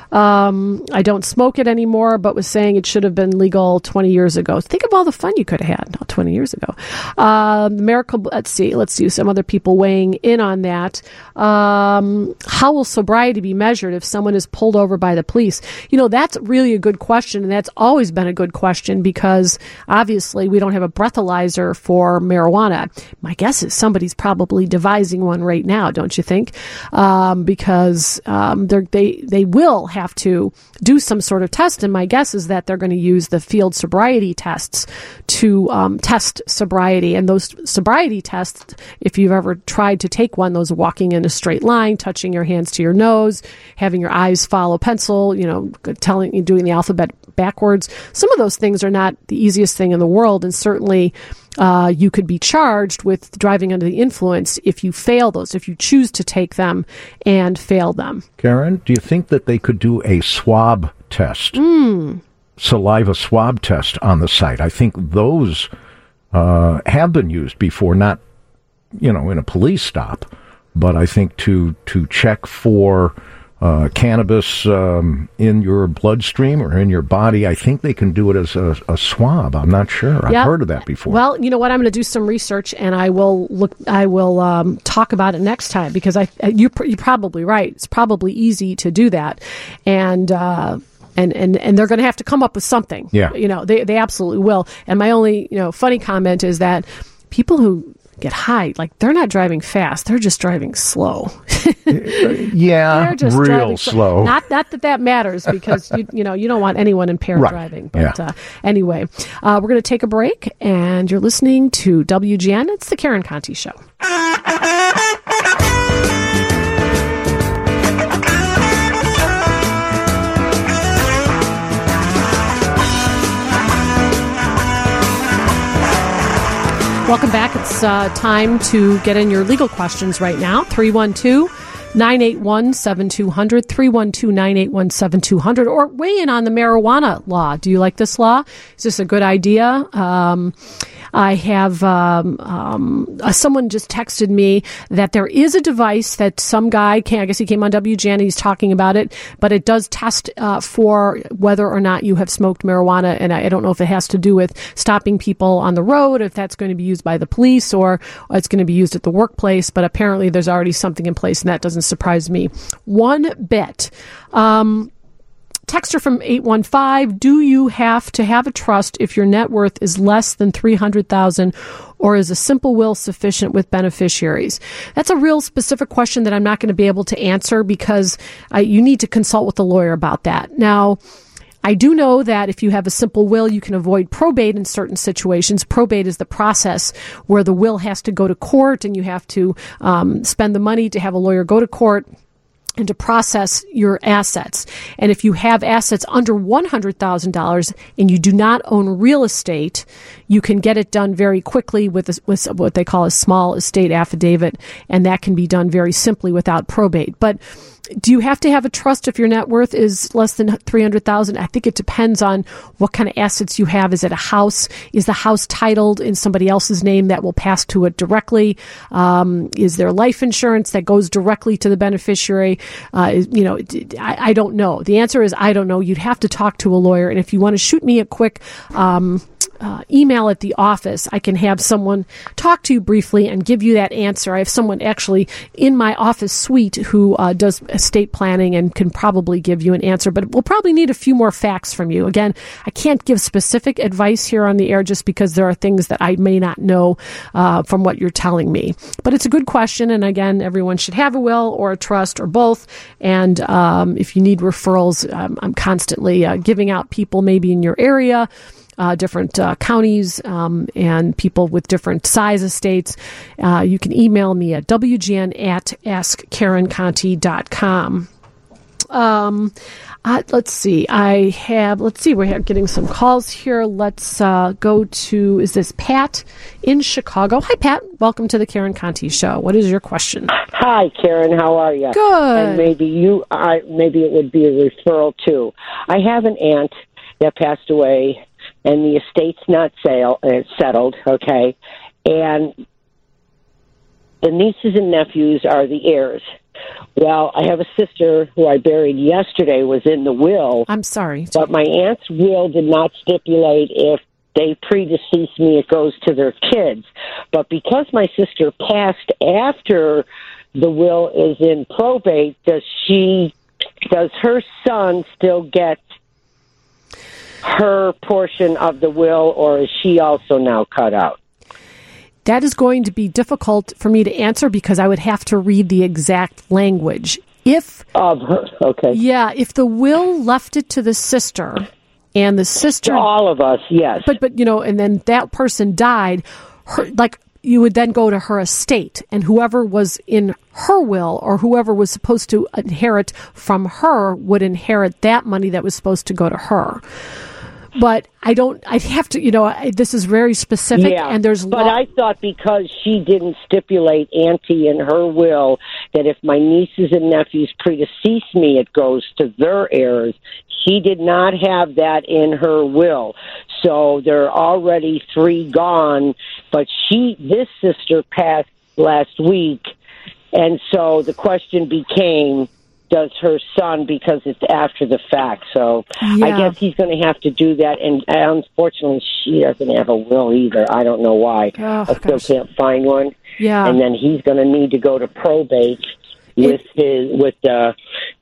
Um, I don't smoke it anymore, but was saying it should have been legal twenty years ago. Think of all the fun you could have had twenty years ago. Um, Miracle, let's see, let's see some other people weighing in on that. Um, how will sobriety be measured if someone is pulled over by the police? You know, that's really a good question, and that's always been a good question because obviously we don't have a breathalyzer for marijuana. My guess is somebody's probably devising one right now, don't you think? Um, because um, they they will have to do some sort of test, and my guess is that they're going to use the field sobriety tests to um, test sobriety. And those sobriety tests, if you've ever tried to take one, those walking in a straight line, touching your hands to your nose, having your eyes follow pencil, you know, telling you doing the alphabet backwards. Some of those things are not the easiest thing in the world, and certainly uh, you could be charged with driving under the influence if you fail those, if you choose to take them and fail them. Karen, do you think that they could do a swab test, mm. saliva swab test on the site? I think those uh, have been used before, not, you know, in a police stop, but I think to to check for Uh, cannabis um, in your bloodstream or in your body. I think they can do it as a, a swab. I'm not sure. I've yep. heard of that before. Well, you know what? I'm going to do some research, and I will look. I will um, talk about it next time because I you you're probably right. It's probably easy to do that, and. Uh, And, and, and they're going to have to come up with something. Yeah. You know, they, they absolutely will. And my only, you know, funny comment is that people who get high, like, they're not driving fast. They're just driving slow. yeah, they're just real slow. Not, not that that matters because, you, you know, you don't want anyone impaired right. driving. But yeah. uh, anyway, uh, we're going to take a break, and you're listening to W G N. It's the Karen Conti Show. Welcome back. It's uh, time to get in your legal questions right now. three one two, nine eight one, seven two zero zero, three one two, nine eight one, seven two zero zero, or weigh in on the marijuana law. Do you like this law? Is this a good idea? Um, I have um, um, uh, someone just texted me that there is a device that some guy can, I guess he came on W G N, he's talking about it, but it does test uh, for whether or not you have smoked marijuana, and I, I don't know if it has to do with stopping people on the road, if that's going to be used by the police, or, or it's going to be used at the workplace, but apparently there's already something in place, and that doesn't surprise me one bit. Um, Texter from eight one five, do you have to have a trust if your net worth is less than three hundred thousand dollars, or is a simple will sufficient with beneficiaries? That's a real specific question that I'm not going to be able to answer because uh, you need to consult with a lawyer about that. Now, I do know that if you have a simple will, you can avoid probate in certain situations. Probate is the process where the will has to go to court and you have to um, spend the money to have a lawyer go to court and to process your assets. And if you have assets under one hundred thousand dollars and you do not own real estate, you can get it done very quickly with, a, with what they call a small estate affidavit, and that can be done very simply without probate. But do you have to have a trust if your net worth is less than three hundred thousand dollars? I think it depends on what kind of assets you have. Is it a house? Is the house titled in somebody else's name that will pass to it directly? Um, is there life insurance that goes directly to the beneficiary? Uh, is, you know, I, I don't know. The answer is I don't know. You'd have to talk to a lawyer. And if you want to shoot me a quick um, uh, email at the office, I can have someone talk to you briefly and give you that answer. I have someone actually in my office suite who uh, does estate planning and can probably give you an answer, but we'll probably need a few more facts from you. Again, I can't give specific advice here on the air just because there are things that I may not know uh, from what you're telling me. But it's a good question, and again, everyone should have a will or a trust or both. And um, if you need referrals, um, I'm constantly uh, giving out people maybe in your area, Uh, different uh, counties um, and people with different size estates. Uh, you can email me at w g n at ask karen conti dot com. Um, uh, let's see. I have, let's see, we're getting some calls here. Let's uh, go to, is this Pat in Chicago? Hi, Pat. Welcome to the Karen Conti Show. What is your question? Hi, Karen. How are you? Good. And maybe you, I, maybe it would be a referral too. I have an aunt that passed away, and the estate's not sale, uh, settled, okay? And the nieces and nephews are the heirs. Well, I have a sister who I buried yesterday was in the will. I'm sorry. But my aunt's will did not stipulate if they predecease me, it goes to their kids. But because my sister passed after the will is in probate, does she, does her son still get her portion of the will, or is she also now cut out? That is going to be difficult for me to answer because I would have to read the exact language. If of her, okay, yeah, if the will left it to the sister, and the sister, to all of us, yes, but but you know, and then that person died, her, like you would then go to her estate, and whoever was in her will or whoever was supposed to inherit from her would inherit that money that was supposed to go to her. But I don't, I'd have to, you know, I, this is very specific, yeah, and there's... But law- I thought because she didn't stipulate Auntie in her will that if my nieces and nephews predecease me, it goes to their heirs. She did not have that in her will. So there are already three gone, but she, this sister passed last week, and so the question became... does her son, because it's after the fact. So yeah. I guess he's going to have to do that. And unfortunately, she doesn't have a will either. I don't know why. Oh, I still gosh. can't find one. Yeah. And then he's going to need to go to probate with it, his with the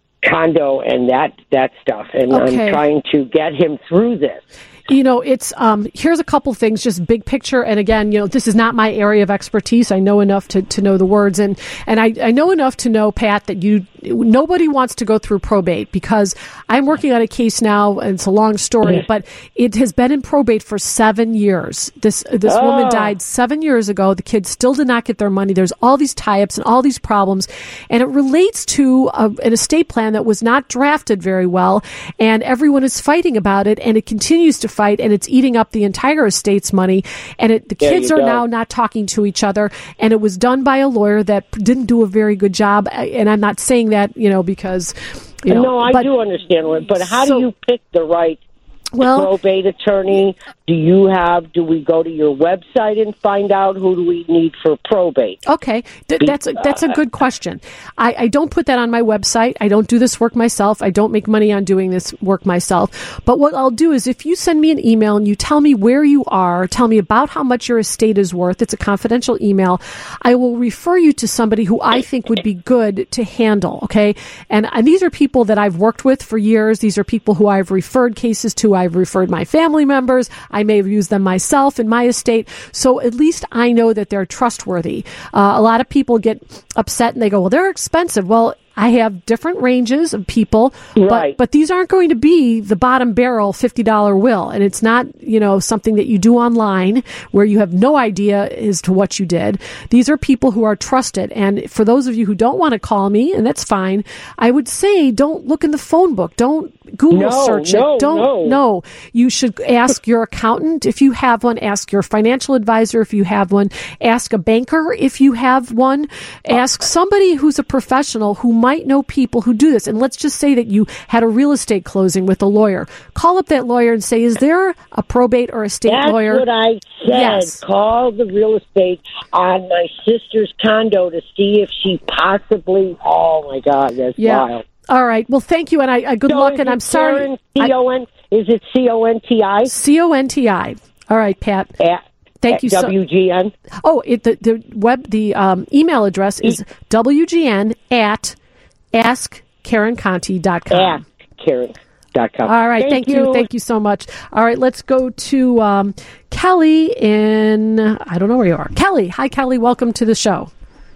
condo and that that stuff. And okay. I'm trying to get him through this. You know, it's, um, here's a couple things, just big picture. And again, you know, this is not my area of expertise. I know enough to, to know the words. And, and I, I know enough to know, Pat, that you, nobody wants to go through probate because I'm working on a case now, and it's a long story, but it has been in probate for seven years. This, this oh. woman died seven years ago. The kids still did not get their money. There's all these tie-ups and all these problems. And it relates to a, an estate plan that was not drafted very well. And everyone is fighting about it, and it continues to fight, and it's eating up the entire estate's money, and it, the there kids are go. now not talking to each other, and it was done by a lawyer that didn't do a very good job. And I'm not saying that, you know, because, you know. No, I but, do understand, but how so, do you pick the right well, probate attorney? Do you have, do we go to your website and find out who do we need for probate? Okay, Th- that's a, that's a good question. I, I don't put that on my website. I don't do this work myself. I don't make money on doing this work myself. But what I'll do is if you send me an email and you tell me where you are, tell me about how much your estate is worth, it's a confidential email, I will refer you to somebody who I think would be good to handle, okay? And, and these are people that I've worked with for years. These are people who I've referred cases to. I've referred my family members. I may have used them myself in my estate. So at least I know that they're trustworthy. Uh, a lot of people get upset and they go, well, they're expensive. Well, I have different ranges of people, right. but, but these aren't going to be the bottom barrel fifty dollar will. And it's not, you know, something that you do online where you have no idea as to what you did. These are people who are trusted. And for those of you who don't want to call me, and that's fine, I would say don't look in the phone book. Don't Google no, search no, it. Don't no. no. You should ask your accountant if you have one. Ask your financial advisor if you have one. Ask a banker if you have one. Ask somebody who's a professional who might know people who do this. And let's just say that you had a real estate closing with a lawyer. Call up that lawyer and say, is there a probate or estate That's lawyer? That's what I said. Yes. Call the real estate on my sister's condo to see if she possibly, oh my God, that's yeah. wild. All right. Well, thank you, and I, I good so luck. And I'm sorry. C O N Is it C O N T I? C O N T I. All right, Pat. At, thank at you. So, W G N. Oh, it, the the web the um, email address is W G N at ask Karen Conti dot com. Ask Karen dot com. All right. Thank, Thank you. you. Thank you so much. All right. Let's go to um, Kelly in. I don't know where you are. Kelly. Hi, Kelly. Welcome to the show.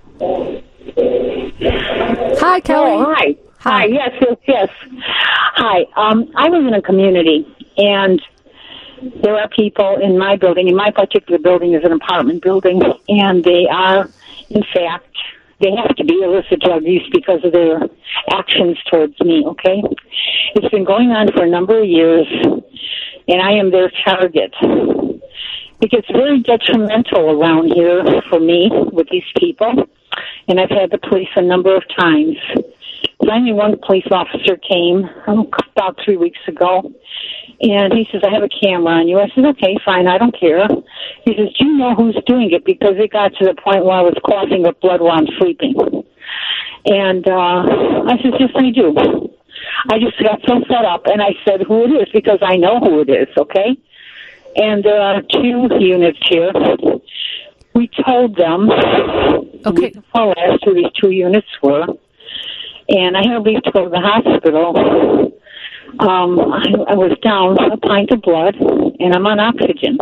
Hi, Kelly. Oh, hi. Hi. Hi. Yes, yes, yes. Hi. Um, I live in a community, and there are people in my building. In my particular building is an apartment building, and they are, in fact, they have to be illicit drug use because of their actions towards me, okay? It's been going on for a number of years, and I am their target. It gets very detrimental around here for me with these people, and I've had the police a number of times. Finally, one police officer came oh, about three weeks ago, and he says, I have a camera on you. I said, okay, fine, I don't care. He says, do you know who's doing it? Because it got to the point where I was coughing up blood while I'm sleeping. And uh, I said, yes, I do. I just got so fed up, and I said who it is because I know who it is, okay? And there are two units here. We told them okay. before last who these two units were, and I had to leave to go to the hospital. Um, I, I was down a pint of blood, and I'm on oxygen.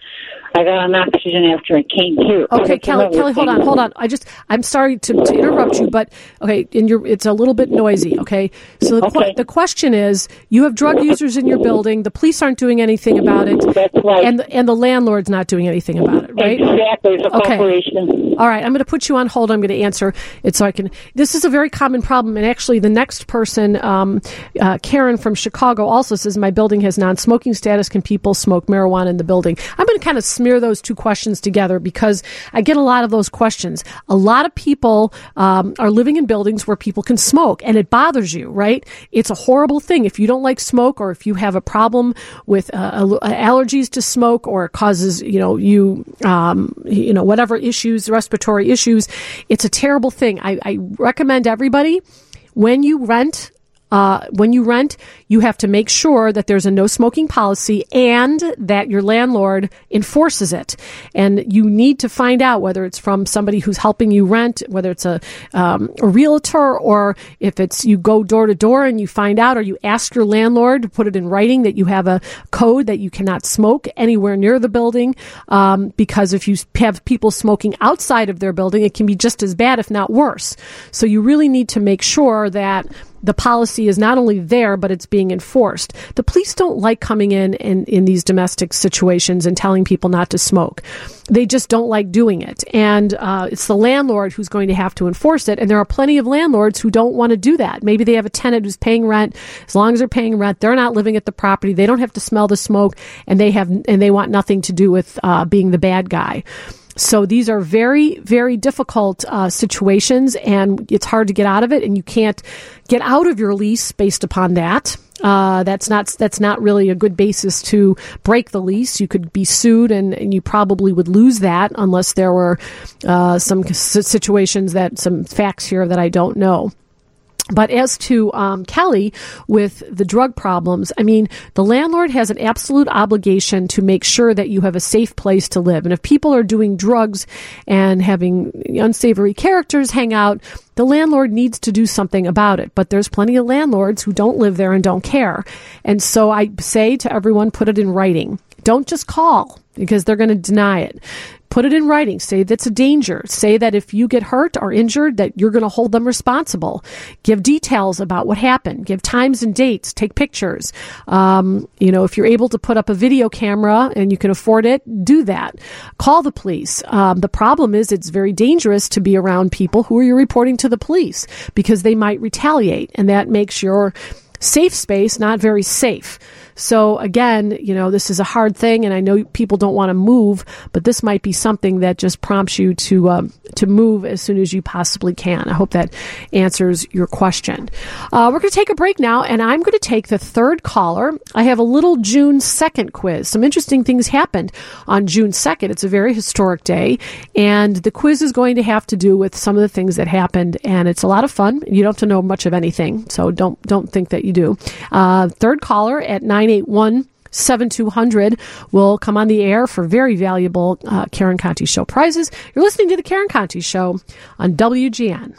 I got on oxygen after I came here. Okay, Kelly, Kelly, hold on, hold on. I just, I'm sorry to, to interrupt you, but okay, and you're, it's a little bit noisy. Okay, so the, okay. Qu- the question is, you have drug users in your building. The police aren't doing anything about it. That's right. And the, and the landlord's not doing anything about it, right? Exactly. It's a okay. corporation. All right, I'm going to put you on hold. I'm going to answer it so I can. This is a very common problem, and actually, the next person, um, uh, Karen from Chicago, also says my building has non-smoking status. Can people smoke marijuana in the building? I'm going to kind of smear those two questions together because I get a lot of those questions. A lot of people um, are living in buildings where people can smoke, and it bothers you, right? It's a horrible thing. If you don't like smoke, or if you have a problem with uh, allergies to smoke, or it causes, you know, you, um, you know, whatever issues, respiratory issues, it's a terrible thing. I, I recommend everybody, when you rent, Uh, when you rent, you have to make sure that there's a no smoking policy and that your landlord enforces it. And you need to find out whether it's from somebody who's helping you rent, whether it's a, um, a realtor, or if it's you go door to door and you find out, or you ask your landlord to put it in writing that you have a code that you cannot smoke anywhere near the building. Um, because if you have people smoking outside of their building, it can be just as bad, if not worse. So you really need to make sure that the policy is not only there, but it's being enforced. The police don't like coming in, in in these domestic situations and telling people not to smoke. They just don't like doing it. And uh, it's the landlord who's going to have to enforce it. And there are plenty of landlords who don't want to do that. Maybe they have a tenant who's paying rent. As long as they're paying rent, they're not living at the property. They don't have to smell the smoke, and they have and they want nothing to do with uh, being the bad guy. So these are very, very difficult uh, situations, and it's hard to get out of it, and you can't get out of your lease based upon that. Uh, that's not that's not really a good basis to break the lease. You could be sued, and, and you probably would lose that unless there were uh, some situations that some facts here that I don't know. But as to um, Kelly with the drug problems, I mean, the landlord has an absolute obligation to make sure that you have a safe place to live. And if people are doing drugs and having unsavory characters hang out, the landlord needs to do something about it. But there's plenty of landlords who don't live there and don't care. And so I say to everyone, put it in writing. Don't just call, because they're going to deny it. Put it in writing. Say that's a danger. Say that if you get hurt or injured, that you're going to hold them responsible. Give details about what happened. Give times and dates. Take pictures. Um, you know, if you're able to put up a video camera and you can afford it, do that. Call the police. Um, the problem is it's very dangerous to be around people who you're reporting to the police, because they might retaliate, and that makes your safe space not very safe. So again, you know, this is a hard thing, and I know people don't want to move, but this might be something that just prompts you to um, to move as soon as you possibly can. I hope that answers your question. Uh, we're going to take a break now, and I'm going to take the third caller. I have a little June second quiz. Some interesting things happened on June second. It's a very historic day, and the quiz is going to have to do with some of the things that happened, and it's a lot of fun. You don't have to know much of anything, so don't don't think that you do. Uh, third caller at nine eight one, seven two zero zero will come on the air for very valuable uh, Karen Conti Show prizes. You're listening to the Karen Conti Show on W G N.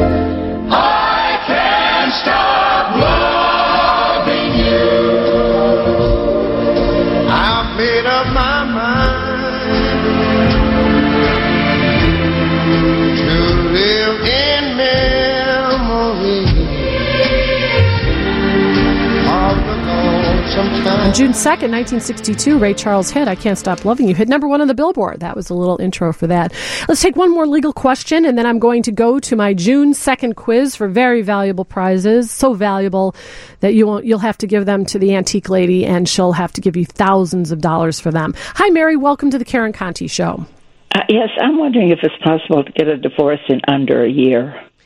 I can't stop loving you. I've made up my mind to live in memory of the On June second, nineteen sixty-two, Ray Charles hit I Can't Stop Loving You hit number one on the Billboard. That was a little intro for that. Let's take one more legal question, and then I'm going to go to my June second quiz for very valuable prizes. So valuable that you won't, you'll have to give them to the antique lady, and she'll have to give you thousands of dollars for them. Hi, Mary. Welcome to the Karen Conti Show. Uh, yes, I'm wondering if it's possible to get a divorce in under a year.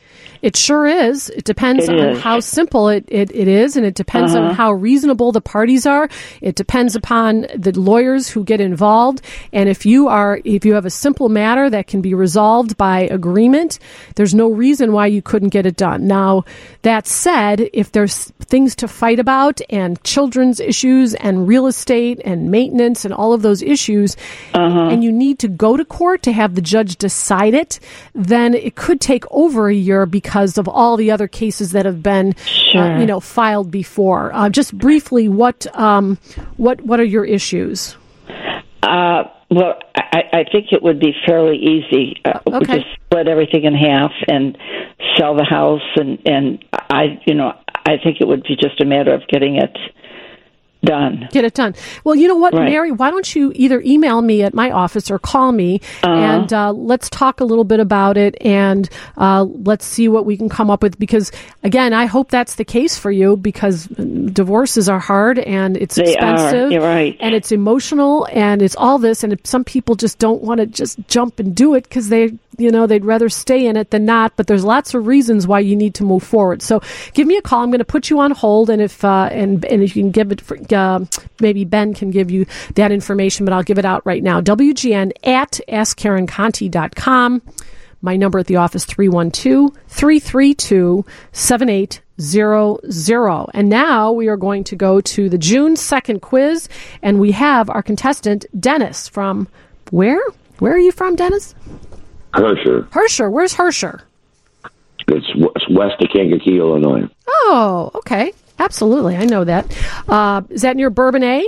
It sure is. It depends It on is. how simple it, it, it is, and it depends Uh-huh. on how reasonable the parties are. It depends upon the lawyers who get involved. And if you are, if you have a simple matter that can be resolved by agreement, there's no reason why you couldn't get it done. Now, that said, if there's things to fight about and children's issues and real estate and maintenance and all of those issues, Uh-huh. and you need to go to court to have the judge decide it, then it could take over a year because of all the other cases that have been, Sure. uh, you know, filed before. Uh, just briefly, what um, what what are your issues? Uh, well, I, I think it would be fairly easy. Uh, Okay. to split everything in half and sell the house, and and I, you know, I think it would be just a matter of getting it done. Get it done. Well, you know what, Right. Mary? Why don't you either email me at my office or call me, Uh-huh. and uh, let's talk a little bit about it, and uh, let's see what we can come up with. Because again, I hope that's the case for you, because divorces are hard and it's They are. expensive, You're right. and it's emotional, and it's all this. And some people just don't want to just jump and do it because they, you know, they'd rather stay in it than not. But there's lots of reasons why you need to move forward. So give me a call. I'm going to put you on hold, and if uh, and and if you can give it, for, uh, maybe Ben can give you that information, but I'll give it out right now. W G N at ask karen conti dot com. My number at the office, three one two, three three two, seven eight zero zero. And now we are going to go to the June second quiz, and we have our contestant, Dennis, from where? Where are you from, Dennis? Hersher. Hersher. Where's Hersher? It's, w- it's west of Kankakee, Illinois. Oh, okay. Absolutely. I know that. Uh, is that near Bourbonnais?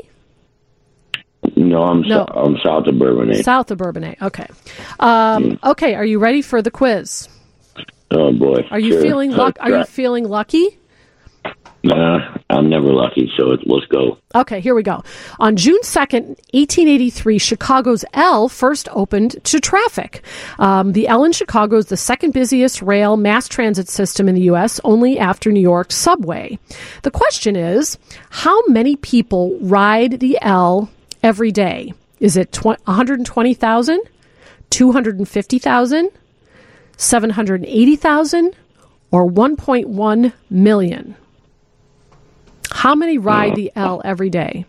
No, I'm No. So, I'm south of Bourbonnais. South of Bourbonnais. Okay. Um, okay. Are you ready for the quiz? Oh boy. Are you Sure. feeling luck? Are you Let's feeling lucky? try. Uh, I'm never lucky, so it, let's go. Okay, here we go. On June second, eighteen eighty-three, Chicago's L first opened to traffic. Um, the L in Chicago is the second busiest rail mass transit system in the U S, only after New York's subway. The question is, how many people ride the L every day? Is it one hundred twenty thousand, two hundred fifty thousand, seven hundred eighty thousand, or one point one million? How many ride the L every day?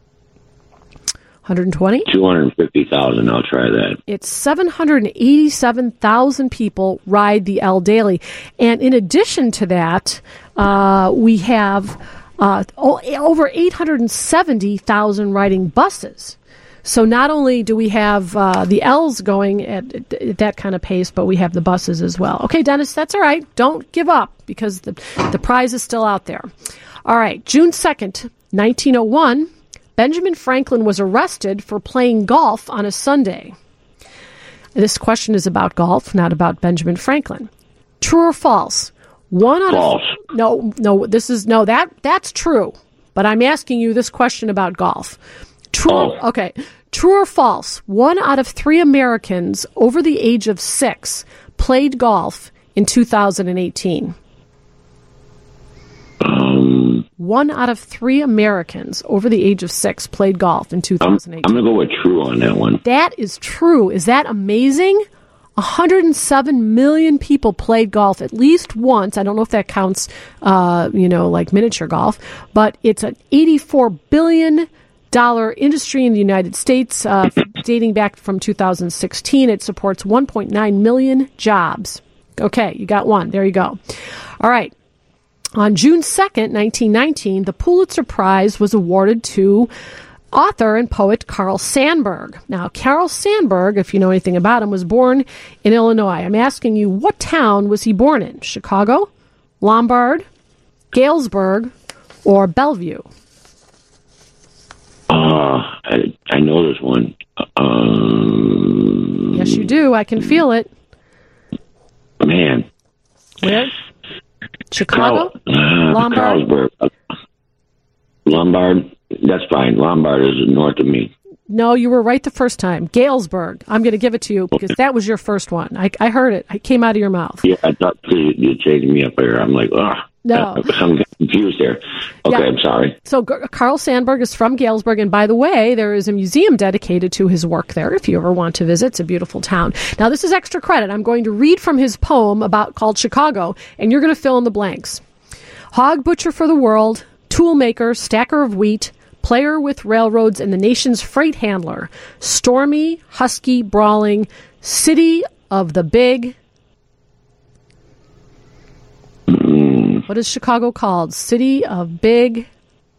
one hundred twenty? two hundred fifty thousand, I'll try that. It's seven hundred eighty-seven thousand people ride the L daily. And in addition to that, uh, we have uh, o- over eight hundred seventy thousand riding buses. So not only do we have uh, the L's going at, at that kind of pace, but we have the buses as well. Okay, Dennis, that's all right. Don't give up, because the, the prize is still out there. All right, June second, nineteen oh one, Benjamin Franklin was arrested for playing golf on a Sunday. This question is about golf, not about Benjamin Franklin. True or false? One out False. of no, no. This is no. That that's true. But I'm asking you this question about golf. True. False. Okay. True or false? One out of three Americans over the age of six played golf in two thousand eighteen. Um, One out of three Americans over the age of six played golf in I'm, two thousand eighteen. I'm going to go with true on that one. That is true. Is that amazing? one hundred seven million people played golf at least once. I don't know if that counts, uh, you know, like miniature golf, but it's an eighty-four billion dollars industry in the United States, uh, dating back from two thousand sixteen. It supports one point nine million jobs. Okay, you got one. There you go. All right. On June second, nineteen nineteen, the Pulitzer Prize was awarded to author and poet Carl Sandburg. Now, Carl Sandburg, if you know anything about him, was born in Illinois. I'm asking you, what town was he born in? Chicago, Lombard, Galesburg, or Bellevue? Uh, I, I know this one. Um, Yes, you do. I can feel it. Man. Where? Chicago? Carl, uh, Lombard? Carlsberg. Uh, Lombard. That's fine. Lombard is north of me. No, you were right the first time. Galesburg. I'm going to give it to you because that was your first one. I, I heard it. It came out of your mouth. Yeah, I thought you, you chasing me up there. I'm like, ah. No. I'm confused here. Okay, Yeah. I'm sorry. So G- Carl Sandburg is from Galesburg, and by the way, there is a museum dedicated to his work there if you ever want to visit. It's a beautiful town. Now, this is extra credit. I'm going to read from his poem about called Chicago, and you're going to fill in the blanks. Hog butcher for the world, tool maker, stacker of wheat, player with railroads, and the nation's freight handler. Stormy, husky, brawling, city of the big... What is Chicago called? City of Big...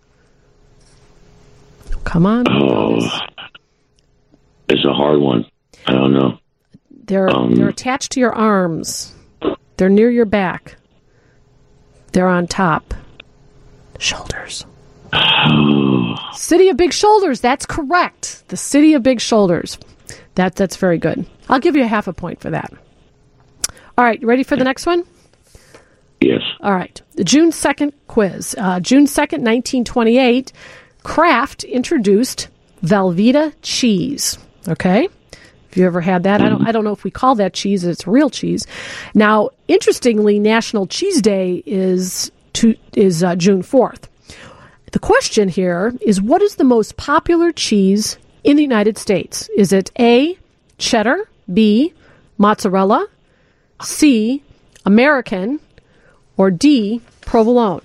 Come on. Oh, it's a hard one. I don't know. They're Um, they're attached to your arms. They're near your back. They're on top. Shoulders. City of Big Shoulders. That's correct. The City of Big Shoulders. That that's very good. I'll give you a half a point for that. All right, you ready for the next one? Yes. All right. The June second quiz. Uh, June second, nineteen twenty-eight, Kraft introduced Velveeta cheese. Okay? Have you ever had that? I don't I don't know if we call that cheese. It's real cheese. Now, interestingly, National Cheese Day is to, is uh, June fourth. The question here is, what is the most popular cheese in the United States? Is it A, cheddar, B, mozzarella, C, American, or D, provolone?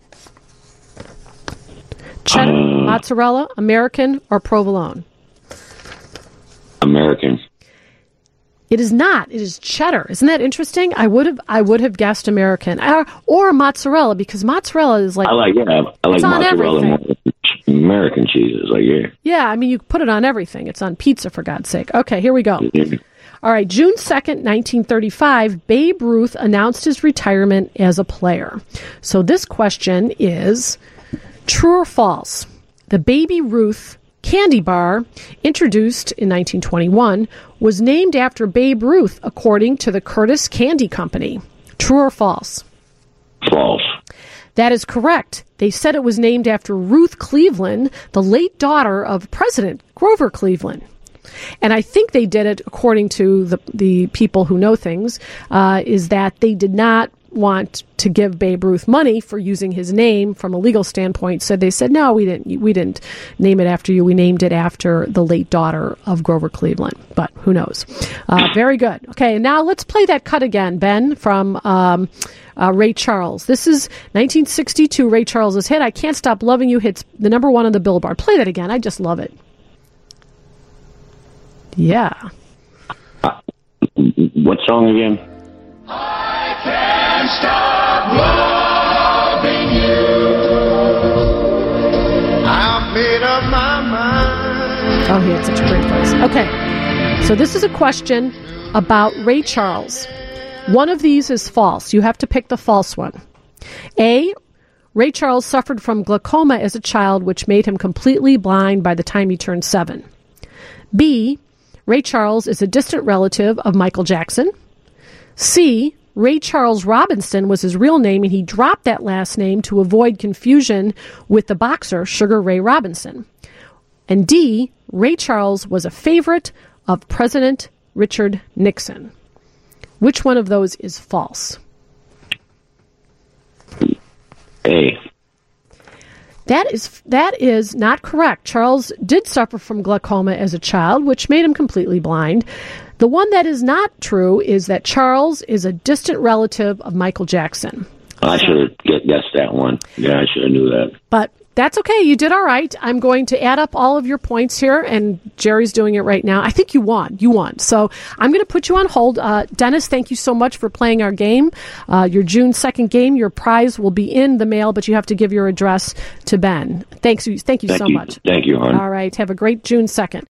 Cheddar, Uh, mozzarella, American, or provolone? American. It is not. It is cheddar. Isn't that interesting? I would have I would have guessed American or, or mozzarella, because mozzarella is like I like, yeah, I like it's on mozzarella more everything. than American cheeses. Like, yeah. Yeah, I mean, you put it on everything. It's on pizza, for God's sake. Okay, here we go. All right, June second, nineteen thirty-five, Babe Ruth announced his retirement as a player. So this question is true or false? The Baby Ruth candy bar, introduced in nineteen twenty-one, was named after Babe Ruth, according to the Curtis Candy Company. True or false? False. That is correct. They said it was named after Ruth Cleveland, the late daughter of President Grover Cleveland. And I think they did it, according to the the people who know things, uh, is that they did not want to give Babe Ruth money for using his name from a legal standpoint. So they said, no, we didn't we didn't name it after you. We named it after the late daughter of Grover Cleveland. But who knows? Uh, very good. Okay, and now let's play that cut again, Ben, from um, uh, Ray Charles. This is nineteen sixty-two, Ray Charles' hit, I Can't Stop Loving You, hits the number one on the Billboard. Play that again. I just love it. Yeah. Uh, what song again? I can't stop loving you. I've made up my mind. Oh, he had such a great voice. Okay, so this is a question about Ray Charles. One of these is false. You have to pick the false one. A, Ray Charles suffered from glaucoma as a child, which made him completely blind by the time he turned seven. B, Ray Charles is a distant relative of Michael Jackson. C, Ray Charles Robinson was his real name, and he dropped that last name to avoid confusion with the boxer Sugar Ray Robinson. And D, Ray Charles was a favorite of President Richard Nixon. Which one of those is false? A. That is that is not correct. Charles did suffer from glaucoma as a child, which made him completely blind. The one that is not true is that Charles is a distant relative of Michael Jackson. I should have guessed that one. Yeah, I should have knew that. But that's okay. You did all right. I'm going to add up all of your points here, and Jerry's doing it right now. I think you won. You won. So I'm going to put you on hold. Uh, Dennis, thank you so much for playing our game. Uh, your June second game, your prize will be in the mail, but you have to give your address to Ben. Thanks. Thank you Thank so you. much. Thank you, hon. All right. Have a great June second.